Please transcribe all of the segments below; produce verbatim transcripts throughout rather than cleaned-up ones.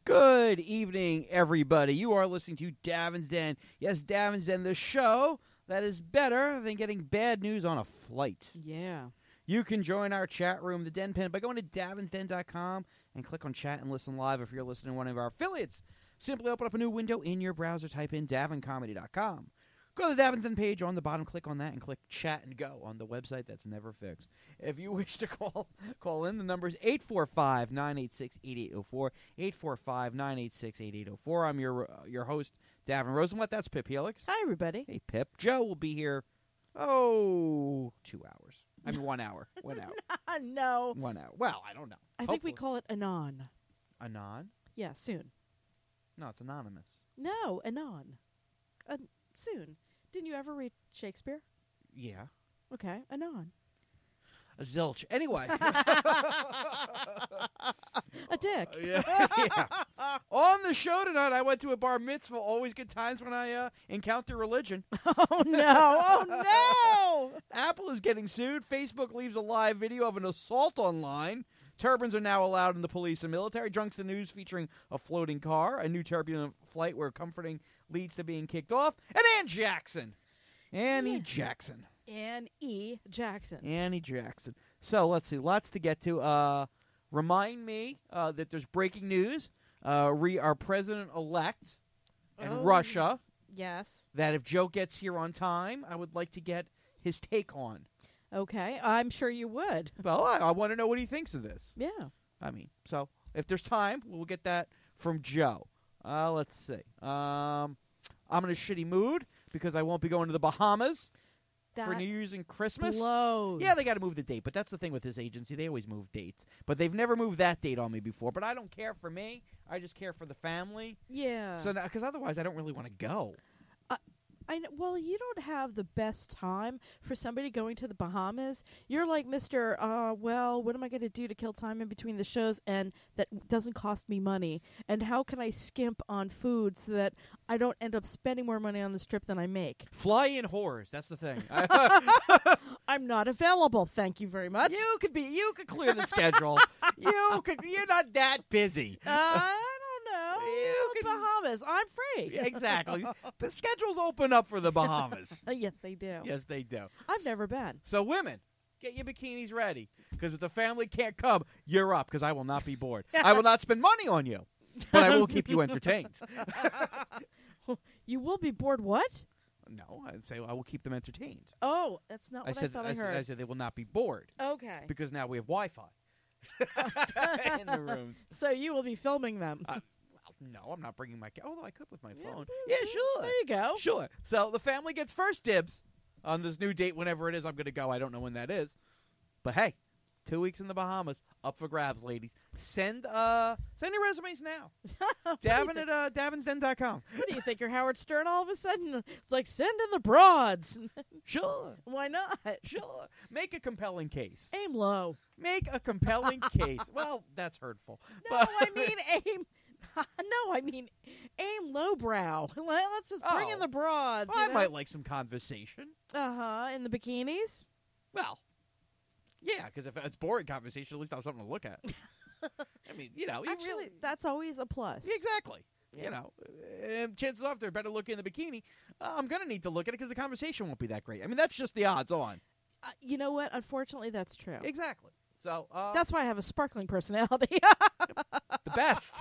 Good evening, everybody. You are listening to Davin's Den. Yes, Davin's Den, the show that is better than getting bad news on a flight. Yeah. You can join our chat room, the Den Pen, by going to davins den dot com and click on chat and listen live. If you're listening to one of our affiliates, simply open up a new window in your browser, type in davin comedy dot com. Go to the Davin's Den page on the bottom, click on that, and click chat and go on the website that's never fixed. If you wish to call call in, the number is eight four five, nine eight six, eight eight zero four, eight four five, nine eight six, eight eight zero four. I'm your uh, your host, Davin Rosenblatt. That's Pip Helix. Hi, everybody. Hey, Pip. Joe will be here, oh, two hours. I mean, one hour. One hour. No. One hour. Well, I don't know. I think we call it Anon. Anon? Yeah, soon. No, it's anonymous. No, Anon. Uh, soon. Didn't you ever read Shakespeare? Yeah. Okay, Anon. A zilch. Anyway. A dick. Uh, yeah. yeah. On the show tonight, I went to a bar mitzvah. Always good times when I uh, encounter religion. Oh, no. Oh, no. Apple is getting sued. Facebook leaves a live video of an assault online. Turbans are now allowed in the police and military. Drunks the News featuring a floating car. A new turbulent flight where comforting leads to being kicked off. And Ann Jackson. Annie Yeah. Jackson. Ann E. Jackson. Annie Jackson. So let's see. Lots to get to. Uh, remind me uh, that there's breaking news. Uh, re our president-elect and Oh, Russia. Yes. That if Joe gets here on time, I would like to get his take on. Okay, I'm sure you would. Well, I, I want to know what he thinks of this. Yeah. I mean, so if there's time, we'll get that from Joe. Uh, let's see. Um, I'm in a shitty mood because I won't be going to the Bahamas That for New Year's and Christmas. blows. Yeah, they got to move the date, but that's the thing with this agency. They always move dates. But they've never moved that date on me before. But I don't care for me. I just care for the family. Yeah. So because otherwise I don't really want to go. I know, well, you don't have the best time for somebody going to the Bahamas. You're like Mister Uh, well, what am I going to do to kill time in between the shows and that doesn't cost me money? And how can I skimp on food so that I don't end up spending more money on this trip than I make? Fly in whores. That's the thing. I'm not available. Thank you very much. You could be. You could clear the schedule. You could. You're not that busy. Uh, I don't know. You The can- Bahamas. I'm free. Yeah, exactly. The schedules open up for the Bahamas. Uh, yes, they do. Yes, they do. I've never been. So, women, get your bikinis ready. Because if the family can't come, you're up. Because I will not be bored. I will not spend money on you. But I will keep you entertained. You will be bored. What? No, I say I will keep them entertained. Oh, that's not I what I, said, thought I, I, said, heard. I said they will not be bored. Okay. Because now we have Wi-Fi in the rooms. So you will be filming them. Uh, well, no, I'm not bringing my. Ca- Although I could with my Yeah, phone. but- Yeah, sure. There you go. Sure. So the family gets first dibs on this new date whenever it is I'm going to go. I don't know when that is. But hey, two weeks in the Bahamas. Up for grabs, ladies. Send uh send your resumes now. Davin at uh, davins den dot com. What do you think? You're Howard Stern all of a sudden? It's like, send in the broads. Sure. Why not? Sure. Make a compelling case. Aim low. Make a compelling case. Well, that's hurtful. No, But- I mean aim. No, I mean aim lowbrow. Let's just bring Oh. in the broads. Well, I might like some conversation. Uh huh. In the bikinis. Well, yeah, because if it's boring conversation, at least I'll have something to look at. I mean, you know, you Actually, really, that's always a plus. exactly. Yeah. You know, and chances are if they're better looking in the bikini, uh, I'm going to need to look at it because the conversation won't be that great. I mean, that's just the odds on. Uh, you know what? Unfortunately, that's true. Exactly. So uh, That's why I have a sparkling personality. the best.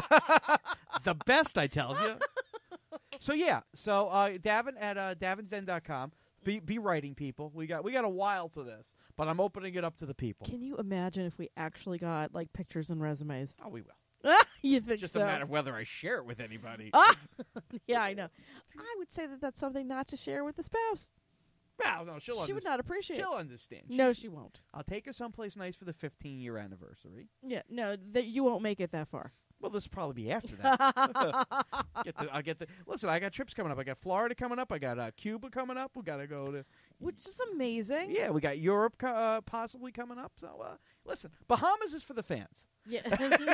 The best, I tell you. So, yeah. So, uh, Davin at uh, davins den dot com. Be, be writing, people. We got we got a while to this, but I'm opening it up to the people. Can you imagine if we actually got like pictures and resumes? Oh, we will. You think Just so? a matter of whether I share it with anybody. Ah! Yeah, I know. I would say that that's something not to share with the spouse. Well, no, she'll She would understand. not appreciate She'll it. understand. She- No, she won't. I'll take her someplace nice for the fifteen-year anniversary. Yeah, no, that you won't make it that far. Well, this will probably be after that. get the, I'll get the. Listen, I got trips coming up. I got Florida coming up. I got uh, Cuba coming up. We got to go to. Which is amazing. Yeah, we got Europe co- uh, possibly coming up. So, uh, listen, Bahamas is for the fans. Yeah.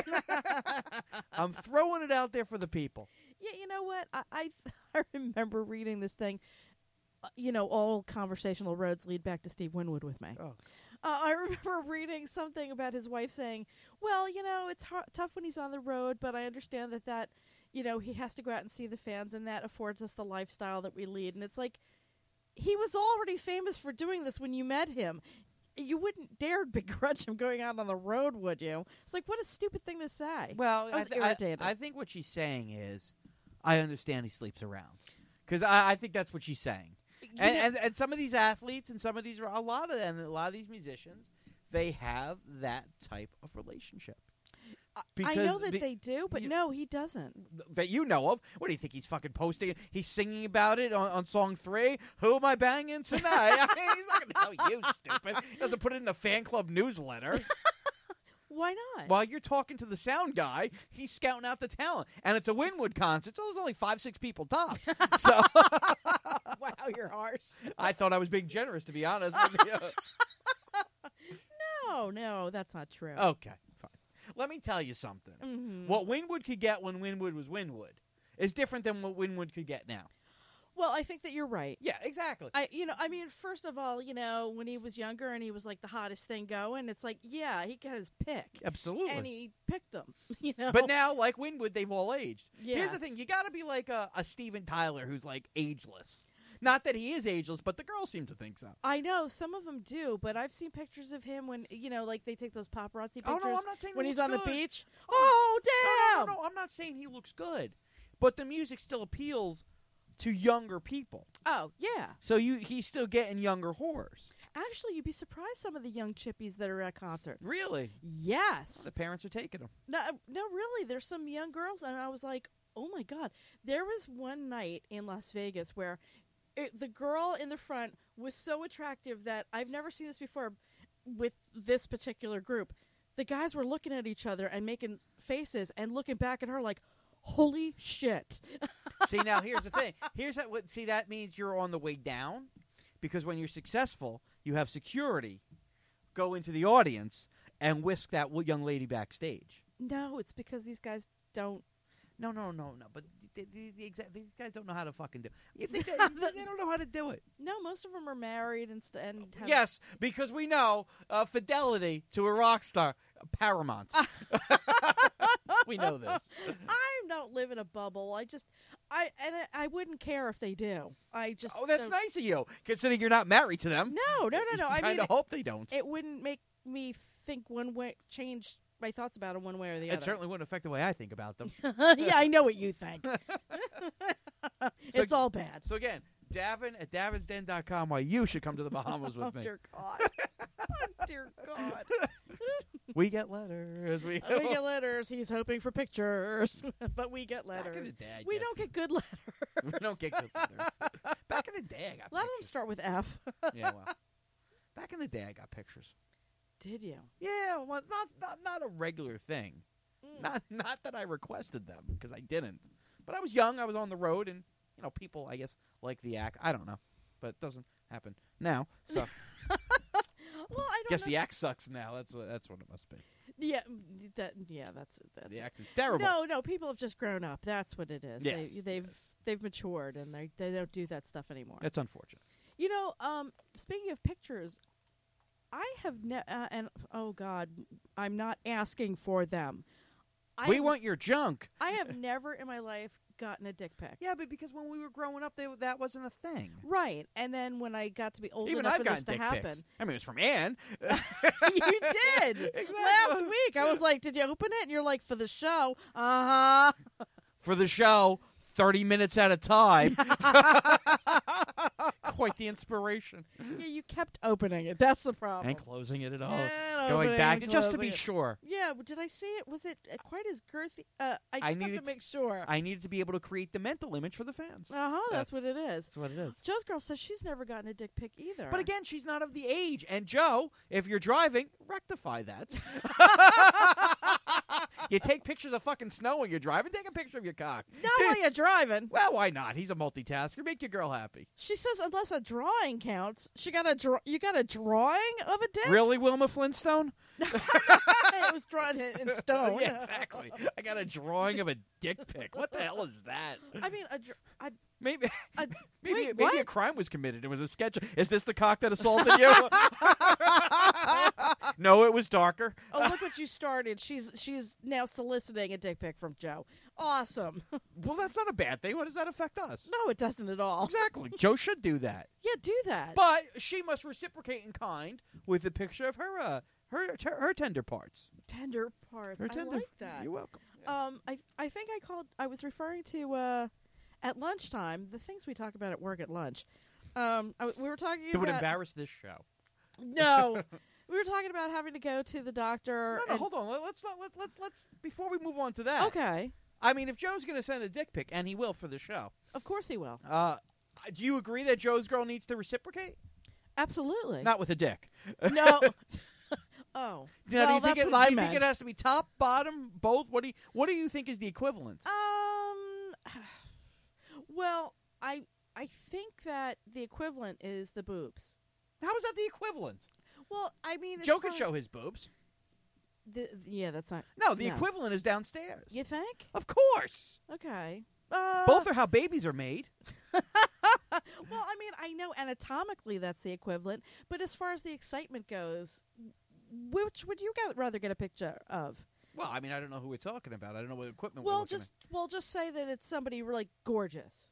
I'm throwing it out there for the people. Yeah, you know what? I I, I remember reading this thing. Uh, you know, all conversational roads lead back to Steve Winwood with me. Oh. Uh, I remember reading something about his wife saying, well, you know, it's hard, tough when he's on the road, but I understand that that, you know, he has to go out and see the fans, and that affords us the lifestyle that we lead. And it's like, he was already famous for doing this when you met him. You wouldn't dare begrudge him going out on the road, would you? It's like, what a stupid thing to say. Well, I was I, th- irritated. I, I think what she's saying is, I understand he sleeps around. Because I, I think that's what she's saying. And, know- and and some of these athletes and some of these, a lot of them, a lot of these musicians, they have that type of relationship. I know that be- they do, but you- no, he doesn't. That you know of. What do you think he's fucking posting? He's singing about it on, on song three. Who am I banging tonight? I mean, he's not going to tell you, stupid. He doesn't put it in the fan club newsletter. Why not? While you're talking to the sound guy, he's scouting out the talent. And it's a Winwood concert, so there's only five, six people top. So Wow, you're harsh. I thought I was being generous, to be honest. No, no, that's not true. Okay, fine. Let me tell you something. Mm-hmm. What Winwood could get when Winwood was Winwood is different than what Winwood could get now. Well, I think that you're right. Yeah, exactly. I, you know, I mean, first of all, you know, when he was younger and he was like the hottest thing going, it's like, yeah, he got his pick. Absolutely. And he picked them, you know. But now, like Winwood, they've all aged. Here's Yes. the thing. You got to be like a, a Steven Tyler who's like ageless. Not that he is ageless, but the girls seem to think so. I know some of them do, but I've seen pictures of him when, you know, like they take those paparazzi pictures Oh, no, I'm not saying he when he's looks on good. the beach. Oh, damn! No, no, no, no, I'm not saying he looks good. But the music still appeals to younger people. Oh, yeah. So you he's still getting younger whores. Actually, you'd be surprised some of the young chippies that are at concerts. Really? Yes. The parents are taking them. No, no, really. There's some young girls, and I was like, oh, my God. There was one night in Las Vegas where it, the girl in the front was so attractive that I've never seen this before with this particular group. The guys were looking at each other and making faces and looking back at her like, holy shit. See, now here's the thing. Here's that. What, see, that means you're on the way down, because when you're successful, you have security go into the audience and whisk that w- young lady backstage. No, it's because these guys don't. No, no, no, no. But the, the, the exa- these guys don't know how to fucking do it. You think that, they don't know how to do it? No, most of them are married and, st- and have Yes, because we know uh, fidelity to a rock star, paramount. We know this. I don't live in a bubble. I just, I and I, I wouldn't care if they do. I just. Oh, that's don't- nice of you, considering you're not married to them. No, no, no, no. I kind mean, of hope they don't. it wouldn't make me think one way, change my thoughts about them one way or the It other. certainly wouldn't affect the way I think about them. Yeah, I know what you think. So- It's all bad. So again, Davin at davins den dot com. Why you should come to the Bahamas with Oh me. dear God. Oh dear God. We get letters. We, we get letters. He's hoping for pictures, but we get Back in letters. the day, I We guess. don't get good letters. We don't get good letters. Back in the day, I got A lot of them pictures. start with F. Yeah, well, back in the day, I got pictures. Did you? Yeah, well, not not not a regular thing. Mm. Not not that I requested them, because I didn't. But I was young. I was on the road, and you know, people, I guess, like the act. I don't know, but it doesn't happen now. So Well, I don't guess know. the act sucks now. That's what that's what it must be. Yeah, mm, that. Yeah, that's that's. The it. act is terrible. No, no, people have just grown up. That's what it is. Yes, They, they've yes. they've matured and they they don't do that stuff anymore. That's unfortunate. You know, um, speaking of pictures, I have ne- uh, and oh God, I'm not asking for them. I we have, want your junk. I have never in my life gotten a dick pic. Yeah, but because when we were growing up, they, that wasn't a thing. Right, and then when I got to be old Even enough I've for gotten this to dick happen, pics. I mean, it's from Ann. you did Exactly. last week. I was like, "Did you open it?" And you're like, "For the show." Uh huh. For the show, thirty minutes at a time. Quite the inspiration. Yeah, you kept opening it. That's the problem. And closing it at all. And Going opening back, and just to be closing it. sure. Yeah, but did I see it? Was it uh, quite as girthy? Uh, I I just have to needed- make sure. I needed to be able to create the mental image for the fans. Uh huh. That's, That's- what it is. That's what it is. Joe's girl says she's never gotten a dick pic either. But again, she's not of the age. And Joe, if you're driving, rectify that. You take pictures of fucking snow when you're driving. Take a picture of your cock. not while you're driving. Well, why not? He's a multitasker. Make your girl happy. She says unless a drawing counts, she got a draw. You got a drawing of a dick. Really, Wilma Flintstone? It was drawn in, in stone. Yeah, exactly. I got a drawing of a dick pic. What the hell is that? I mean, a, dr- a, Maybe, a maybe, wait, maybe what? a crime was committed. It was a sketch. Is this the cock that assaulted you? No, it was darker. Oh, look what you started. She's she's now soliciting a dick pic from Joe. Awesome. Well, that's not a bad thing. What does that affect us? No, it doesn't at all. Exactly. Joe should do that. Yeah, do that. But she must reciprocate in kind with a picture of her uh, her her tender parts. Tender parts. Her I tender. like that. You're welcome. Um, I I think I called. I was referring to uh, at lunchtime the things we talk about at work at lunch. Um, I, we were talking That would about embarrass this show. no. We were talking about having to go to the doctor. No, no, and- hold on. Let- Let's not. Let's let's let's before we move on to that. Okay, I mean, if Joe's going to send a dick pic, and he will for the show, of course he will. uh, do you agree that Joe's girl needs to reciprocate? Absolutely. Not with a dick. No. Oh, Now, well, do you that's think it, what I do you meant. think it has to be top, bottom, both? What do you What do you think is the equivalent? Um. Well, I I think that the equivalent is the boobs. How is that the equivalent? Well, I mean, as Joe could far- show his boobs. The, yeah, that's not. No, the No. equivalent is downstairs. You think? Of course. Okay. Uh, Both are how babies are made. Well, I mean, I know anatomically that's the equivalent, but as far as the excitement goes, which would you get, rather get a picture of? Well, I mean, I don't know who we're talking about. I don't know what equipment Well, we're looking just well, just say that it's somebody really gorgeous.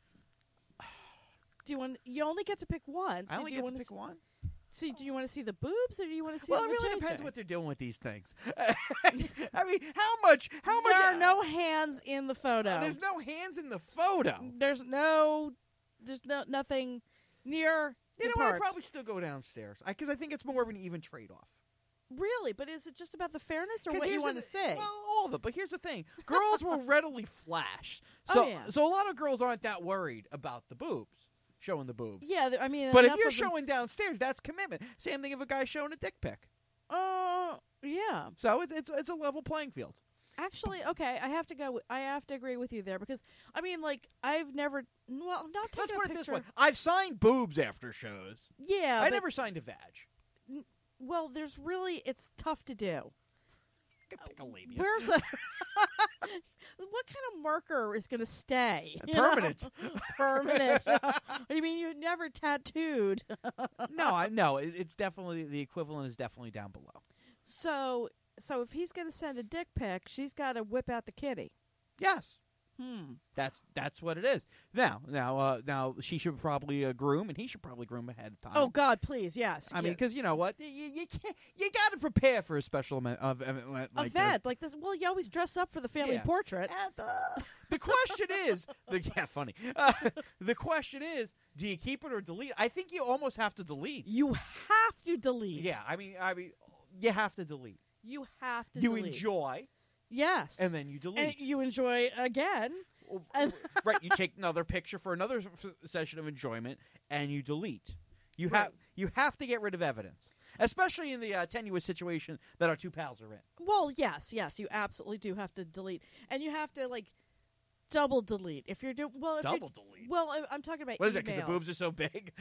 Do you want? You only get to pick one. at. So I only do you get to want pick see, one. See, do you want to see the boobs or do you want to see? Well, the it really vajayjay? depends what they're doing with these things. I mean, how much? How much? There are no hands in the photo. There's no hands in the photo. There's no. There's no nothing near. You the know what? I'd parts. probably still go downstairs because I, think it's more of an even trade-off. Really, but is it just about the fairness or 'Cause what you here's want the to th- say? Well, all of it. But here's the thing: girls will readily flash. Oh, So, yeah. so a lot of girls aren't that worried about the boobs, showing the boobs. Yeah, th- I mean, But if enough you're of them showing s- downstairs, that's commitment. Same thing if a guy's showing a dick pic. Uh, yeah. So it, it's it's a level playing field. Actually, okay, I have to go. w- I have to agree with you there because I mean, like, I've never. Well, not taking Let's a put it picture. this way: I've signed boobs after shows. Yeah, I but- never signed a vag. Well, there's really. It's tough to do. I could pick a labia. Where's the? What kind of marker is going to stay? You know? Permanent. Permanent. I mean, you never tattooed. no, I no. It, it's definitely the equivalent is definitely down below. So, so if he's going to send a dick pic, she's got to whip out the kitty. Yes. Hmm. That's that's what it is. Now, now, uh, now, she should probably uh, groom, and he should probably groom ahead of time. Oh God, please, yes. I mean, Yeah. because you know what, you, you can't, you got to prepare for a special event, uh, event like event like this. Well, you always dress up for the family Yeah. portrait. this. And, uh, the question is, the, yeah, funny. Uh, the question is, do you keep it or delete it? I think you almost have to delete. You have to delete. Yeah, I mean, I mean, you have to delete. You have to. You delete. enjoy, Yes. and then you delete. and you enjoy again. and- Right, you take another picture for another s- session of enjoyment, and you delete. You Right. have you have to get rid of evidence, especially in the uh, tenuous situation that our two pals are in. Well, yes, yes, you absolutely do have to delete, and you have to like double delete if you're doing well. If Double you're, delete. Well, I, I'm talking about What is it? Because the emails. boobs are so big.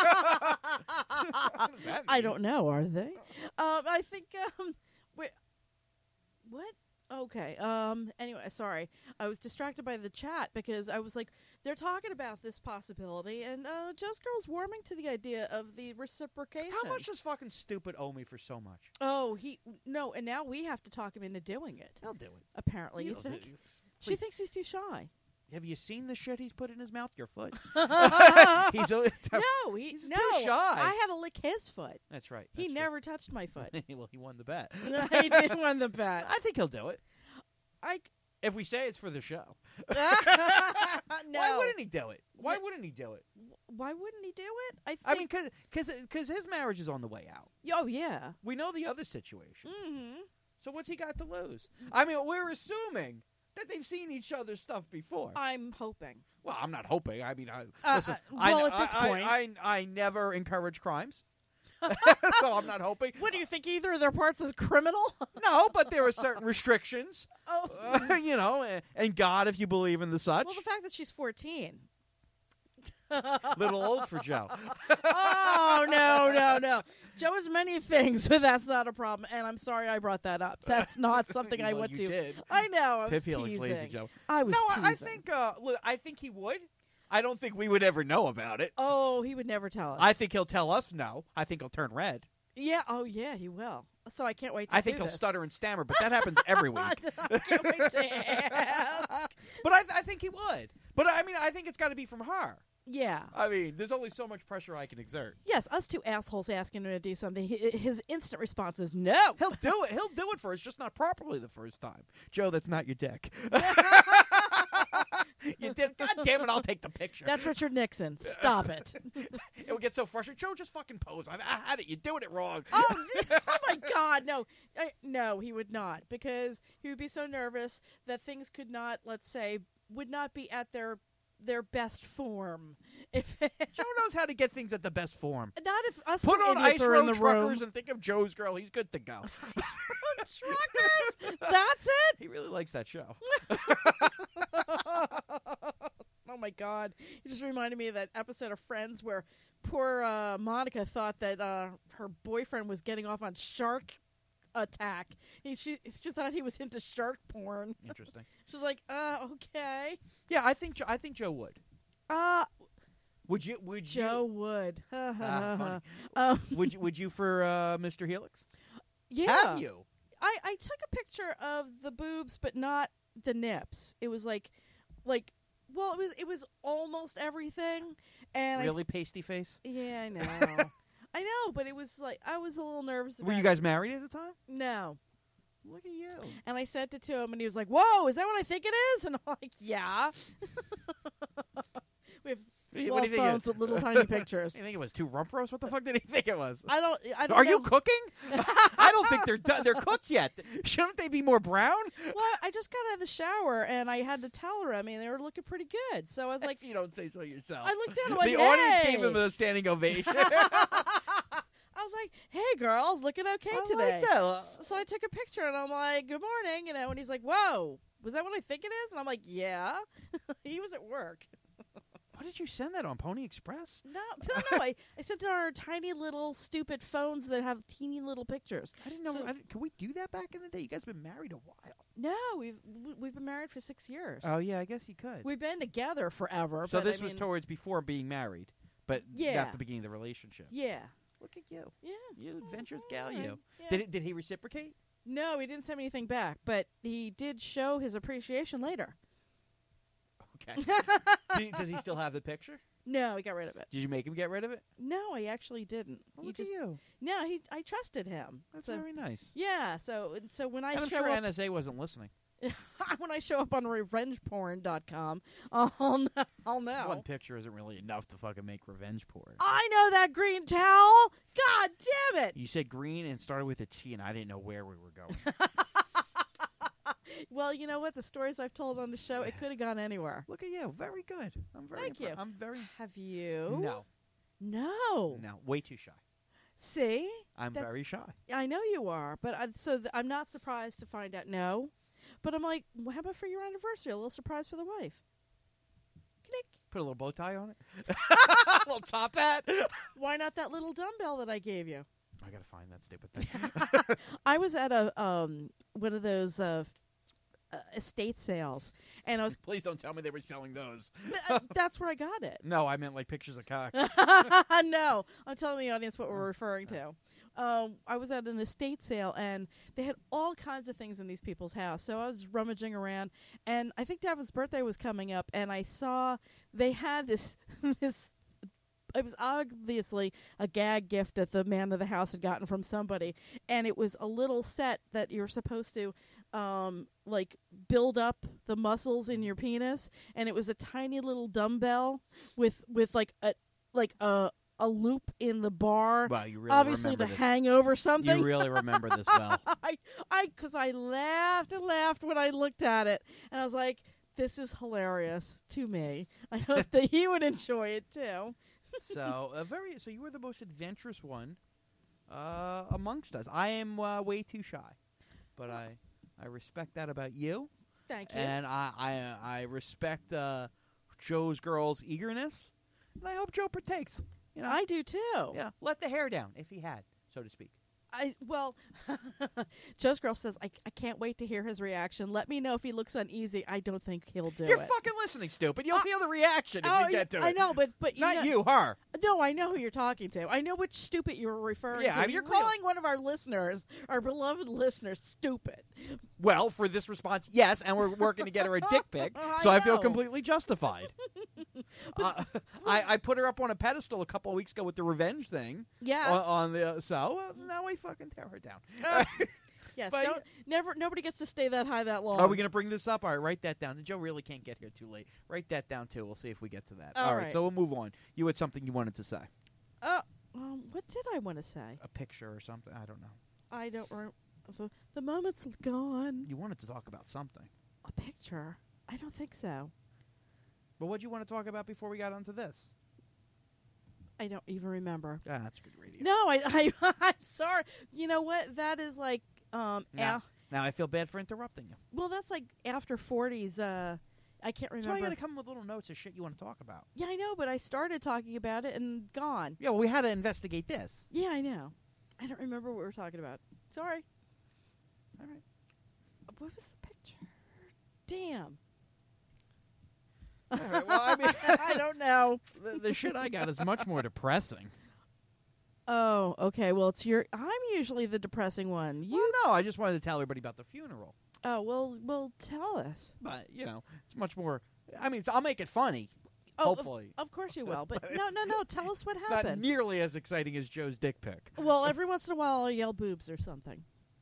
What does that I mean? don't know. Are they? Um, I think. Um, wait. What? Okay. Um. Anyway, sorry. I was distracted by the chat because I was like, they're talking about this possibility, and uh, Joe's girl's warming to the idea of the reciprocation. How much does fucking stupid owe me for so much? Oh, he no, and now we have to talk him into doing it. He'll do it. Apparently, you He'll do think it. she Please. thinks he's too shy. Have you seen the shit he's put in his mouth? Your foot. he's a, No, he He's no. too shy. I had to lick his foot. That's right. He that's never touched my foot. true. Well, he won the bet. He did win the bet. I think he'll do it. I If we say it's for the show. no. Why wouldn't he do it? Why Yeah. wouldn't he do it? Why wouldn't he do it? I think. I mean, because his marriage is on the way out. oh yeah. We know the other situation. Mm-hmm. So what's he got to lose? I mean, we're assuming that they've seen each other's stuff before. I'm hoping. Well, I'm not hoping. I mean, I, Uh, listen, uh, I, well, I, at this I, point- I, I, I never encourage crimes. So I'm not hoping. What do you think? Either of their parts is criminal? No, but there are certain restrictions. Oh. Uh, you know, and, and God, if you believe in the such. Well, the fact that she's fourteen. Little old for Joe. Oh, no, no, no. Joe is many things, but that's not a problem. And I'm sorry I brought that up. That's not something I Well, want you to. did. I know. I was Pip Helix, teasing. Lazy Joe. I was no, I, I teasing. think. Uh, look, I think he would. I don't think we would ever know about it. Oh, he would never tell us. I think he'll tell us no. I think he'll turn red. Yeah. Oh, yeah, he will. So I can't wait to I think do he'll this. stutter and stammer, but that happens every week. I can't wait to ask. But I, I think he would. But I mean, I think it's got to be from her. Yeah. I mean, there's only so much pressure I can exert. Yes, us two assholes asking him to do something. Hi- His instant response is no. He'll do it. He'll do it first, just not properly the first time. Joe, that's not your dick. You did. God damn it! I'll take the picture. That's Richard Nixon. Stop it. It would get so frustrated. Joe, just fucking pose. I, I had it. You're doing it wrong. Oh, oh my God, no, I, no, he would not, because he would be so nervous that things could not, let's say, would not be at their their best form. If Joe knows how to get things at the best form. not if us Put two on idiots Ice are in Road the Truckers room. and think of Joe's Girl. He's good to go. Truckers, that's it. He really likes that show. Oh my God, you just reminded me of that episode of Friends where poor uh, Monica thought that uh, her boyfriend was getting off on Shark Attack. He she, she thought he was into shark porn. Interesting. She's like, uh, okay. Yeah, I think Jo- I think Joe would. Uh, Would you? Would Joe would. Ah, funny. um, you? Would you? Would you for uh, Mister Helix? yeah. Have you? I, I took a picture of the boobs, but not the nips. It was like, like, well, it was it was almost everything. And Really I, s- pasty face? yeah, I know. I know, but it was like I was a little nervous about Were you guys married at the time? No. Look at you. And I sent it to him, and he was like, "Whoa, is that what I think it is?" And I'm like, "Yeah." We have What do you- small what do you think it phones is? with little tiny pictures. You think it was two rump roasts? What the fuck did he think it was? I don't. I don't Are know. you cooking? I don't think they're done. They're cooked yet. Shouldn't they be more brown? Well, I just got out of the shower, and I had to tell her. I mean, they were looking pretty good. So I was like, If you don't say so yourself. I looked down. I'm like, the hey. audience gave him a standing ovation. I was like, "Hey, girls, looking okay I today." like that. S- So I took a picture, and I'm like, "Good morning," you know. And he's like, "Whoa, was that what I think it is?" And I'm like, "Yeah." He was at work. What did you send that on? Pony Express? No, no, no. I, I sent it on our tiny little stupid phones that have teeny little pictures. I didn't know. So- I didn't, can we do that back in the day? You guys have been married a while. No, we've we- we've been married for six years. Oh yeah, I guess you could. We've been together forever. so but this I was mean, towards before being married, but Yeah. not the beginning of the relationship. yeah, Look at you, yeah. you adventurous All gal. right. You Yeah. did. It, did he reciprocate? No, he didn't send me anything back, but he did show his appreciation later. Okay. Do- does he still have the picture? No, he got rid of it. Did you make him get rid of it? No, he actually didn't. Oh, he look just at you. no, he I trusted him. That's so very nice. yeah, so so when I And I'm show sure up N S A wasn't listening. when I show up on revenge porn dot com, I'll know, I'll know. One picture isn't really enough to fucking make revenge porn. I know that green towel. God damn it. You said green and started with a T, and I didn't know where we were going. Well, you know what? The stories I've told on the show, it could have gone anywhere. Look at you. Very good. I'm very. Thank impre- you. I'm very. Have you? No. No. No. Way too shy. See? I'm That's- very shy. I know you are, but I, so th- I'm not surprised to find out no. But I'm like, well, how about for your anniversary? A little surprise for the wife. Click. Put a little bow tie on it. A little top hat. Why not that little dumbbell that I gave you? I gotta find that stupid thing. I was at a um one of those uh, uh, estate sales, and I was Please don't tell me they were selling those. uh, that's where I got it. No, I meant like pictures of cock. No, I'm telling the audience what we're referring to. Um, I was at an estate sale, and they had all kinds of things in these people's house. So I was rummaging around, and I think Davin's birthday was coming up, and I saw they had this this. It was obviously a gag gift that the man of the house had gotten from somebody, and it was a little set that you're supposed to, um, like build up the muscles in your penis, and it was a tiny little dumbbell with with like a like a a loop in the bar, Wow, you really obviously to remember this. hang over something. You really remember this well. I I because I laughed and laughed when I looked at it, and I was like, "This is hilarious to me. I hope that he would enjoy it too." So a very. So you were the most adventurous one uh, amongst us. I am uh, way too shy, but I I respect that about you, Thank you. and I I, I respect uh, Joe's girl's eagerness, And I hope Joe partakes. You know, I do too. yeah, let the hair down if he had, so to speak. I well, Joe's girl says I, I can't wait to hear his reaction. Let me know if he looks uneasy. I don't think he'll do You're it. fucking listening, stupid. You'll uh, feel the reaction if oh, we get to I it. know, but but you not know, you, her. No, I know who you're talking to. I know which stupid you're referring yeah, to. I mean, you're real. calling one of our listeners, our beloved listeners, stupid. Well, for this response, yes, and we're working to get her a dick pic, so I, I feel completely justified. uh, I, I put her up on a pedestal a couple of weeks ago with the revenge thing. Yes. On, on the so uh, now we fucking tear her down. Uh, yes. But, don't, never. Nobody gets to stay that high that long. Are we going to bring this up? All right, write that down. Joe really can't get here too late. Write that down too. We'll see if we get to that. All, All right, right, so we'll move on. You had something you wanted to say. Uh, um, what did I want to say? A picture or something. I don't know. I don't. Re- the, the moment's gone. You wanted to talk about something. A picture? I don't think so. But what did you want to talk about before we got onto this? I don't even remember. Ah, that's good radio. No, I, I, I'm sorry. You know what? That is like, um, Now, af- now I feel bad for interrupting you. well, that's like after forties. Uh, I can't So remember. I got to come with little notes of shit you want to talk about. Yeah, I know, but I started talking about it and gone. Yeah, well, we had to investigate this. Yeah, I know. I don't remember what we were talking about. Sorry. All right. What was the picture? Damn. All right, well, I mean, I don't know. The, the shit I got is much more depressing. Oh, okay. Well, it's your. I'm usually the depressing one. You. Well, no, I just wanted to tell everybody about the funeral. Oh well, well, tell us. But you know, it's much more. I mean, it's, I'll make it funny. Oh, hopefully, of, of course you will. But, But no, it's- no, no. Tell us what it's not happened. nearly as exciting as Joe's dick pic. Well, every once in a while, I'll yell boobs or something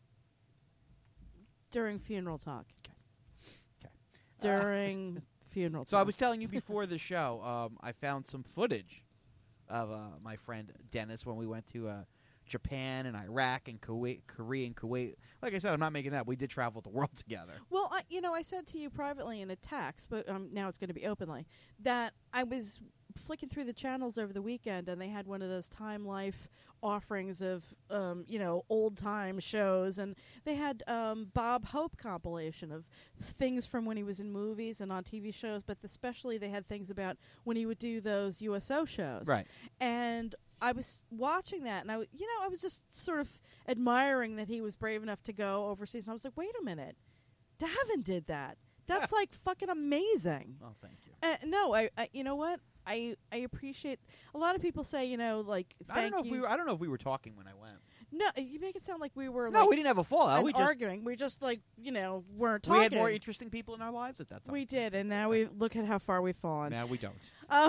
during funeral talk. Okay. During funeral. So I talk. was telling you before the show, um, I found some footage of uh, my friend Dennis when we went to uh, Japan and Iraq and Kuwait, Korea and Kuwait. Like I said, I'm not making that. We did travel the world together. Well, I, you know, I said to you privately in a text, but um, now it's going to be openly, that I was flicking through the channels over the weekend, and they had one of those Time Life offerings of, um, you know, old-time shows, and they had um, Bob Hope compilation of things from when he was in movies and on T V shows, but especially they had things about when he would do those U S O shows. Right. And I was watching that, and I, w- you know, I was just sort of admiring that he was brave enough to go overseas. And I was like, wait a minute, Davin did that. That's like fucking amazing. Oh, thank you. Uh, no, I, I, you know what? I, I appreciate. A lot of people say, you know, like, thank I don't know you. if we were. I don't know if we were talking when I went. No, you make it sound like we were. No, like, we didn't have a fallout. and We just arguing. We just like, you know, weren't we talking. had more interesting people in our lives at that time. We did, and now we look at how far we've fallen. Now we don't. Um,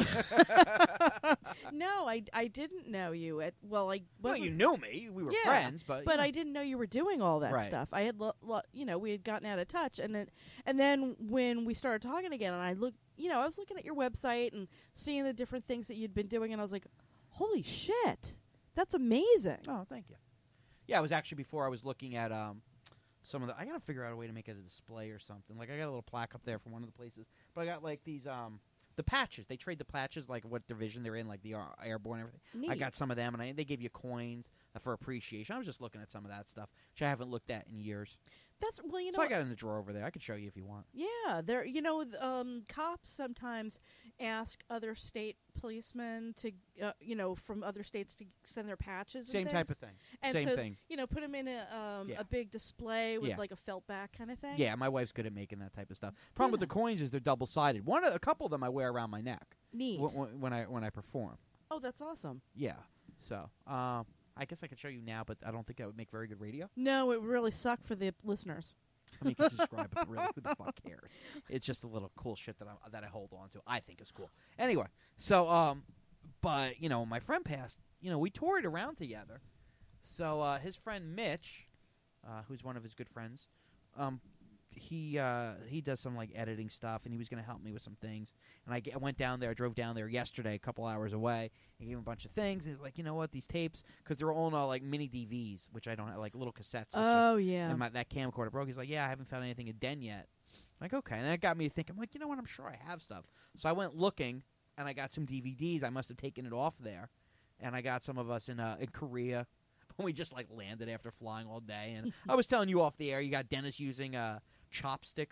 no, I, I didn't know you. At well, I Well, wasn't. you knew me. We were Yeah, friends, but But you know. I didn't know you were doing all that Right. stuff. I had, lo- lo- you know, we had gotten out of touch, and then, and then when we started talking again, and I looked, you know, I was looking at your website and seeing the different things that you'd been doing, and I was like, holy shit, that's amazing. Oh, thank you. Yeah, it was actually before I was looking at um some of the. I gotta figure out a way to make it a display or something. Like I got a little plaque up there from one of the places, but I got like these um the patches. They trade the patches like what division they're in, like the uh, airborne and everything. I Neat. got some of them, and I, they give you coins uh, for appreciation. I was just looking at some of that stuff, which I haven't looked at in years. That's well, you know. so I got it in the drawer over there. I could show you if you want. Yeah, there. You know, th- um, cops sometimes ask other state policemen to, uh, you know, from other states to send their patches. Same and type things. of thing. And Same so, thing. You know, put them in a um, Yeah. a big display with Yeah. like a felt back kind of thing. Yeah, my wife's good at making that type of stuff. Problem with Yeah. the coins is they're double sided. One, of, a couple of them I wear around my neck Neat. when, when, when I when I perform. Oh, that's awesome. Yeah. So, um, I guess I could show you now, but I don't think that would make very good radio. No, it would really suck for the listeners. I mean, you can describe it, but really, who the fuck cares? It's just a little cool shit that I that I hold on to. I think is cool. Anyway, so um, but you know, when my friend passed, you know, we toured around together. So uh, his friend Mitch, uh, who's one of his good friends, um, he uh, he does some like editing stuff, and he was going to help me with some things. And I, g- I went down there. I drove down there yesterday, a couple hours away. I gave him a bunch of things. And he's like, you know what, these tapes, because they're all uh, like mini D Vs, which I don't have, like little cassettes. which are- Oh yeah. and my, that camcorder broke. He's like, yeah, I haven't found anything in Den yet. I'm like, okay. And that got me to think. I'm like, you know what? I'm sure I have stuff. So I went looking, and I got some D V Ds. I must have taken it off there. And I got some of us in uh, in Korea. We just, like, landed after flying all day. And I was telling you off the air, you got Dennis using uh, chopsticks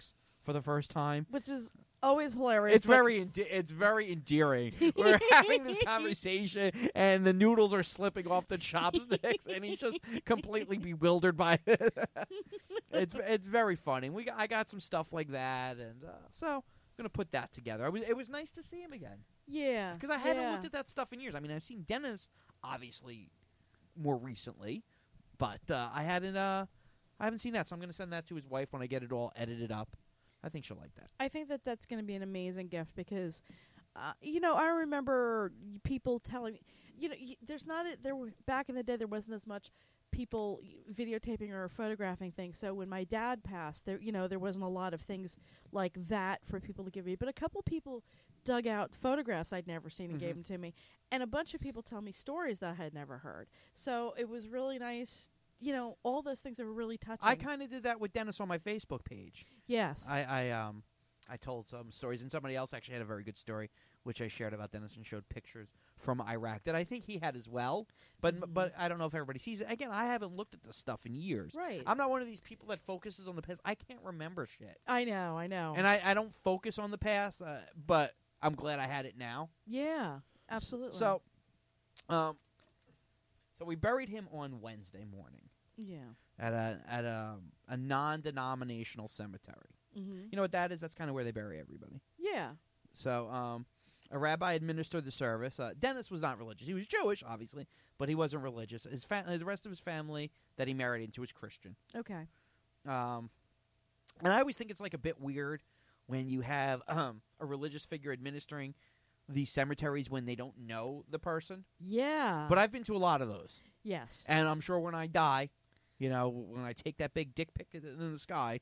for the first time. Which is always hilarious. It's very ende- it's very endearing. We're having this conversation, and the noodles are slipping off the chopsticks, and he's just completely bewildered by it. it's it's very funny. We got, I got some stuff like that, and uh, so I'm gonna put that together. I was it was nice to see him again. Yeah, because I hadn't yeah. looked at that stuff in years. I mean, I've seen Dennis obviously more recently, but uh, I hadn't. Uh, I haven't seen that, so I'm gonna send that to his wife when I get it all edited up. I think she'll like that. I think that that's going to be an amazing gift because, uh, you know, I remember people telling me, you know, y- there's not a, there were, back in the day there wasn't as much people videotaping or photographing things. So when my dad passed, there, you know, there wasn't a lot of things like that for people to give me. But a couple people dug out photographs I'd never seen and Mm-hmm. gave them to me, and a bunch of people tell me stories that I had never heard. So it was really nice. You know, all those things are really touching. I kind of did that with Dennis on my Facebook page. Yes. I, I um I told some stories, and somebody else actually had a very good story, which I shared about Dennis and showed pictures from Iraq that I think he had as well. But Mhm. but I don't know if everybody sees it. Again, I haven't looked at this stuff in years. Right. I'm not one of these people that focuses on the past. I can't remember shit, I know, I know. and I, I don't focus on the past. Uh, but I'm glad I had it now. yeah, absolutely. So, um, so we buried him on Wednesday morning yeah. at a at a a non-denominational cemetery. Mm-hmm. You know what that is? That's kind of where they bury everybody. Yeah. So, um, a rabbi administered the service. Uh, Dennis was not religious. He was Jewish, obviously, but he wasn't religious. His fa- the rest of his family that he married into was Christian. Okay. Um, and I always think it's like a bit weird when you have um, a religious figure administering these cemeteries when they don't know the person. Yeah. But I've been to a lot of those, yes. and I'm sure when I die, you know, when I take that big dick pic in the sky.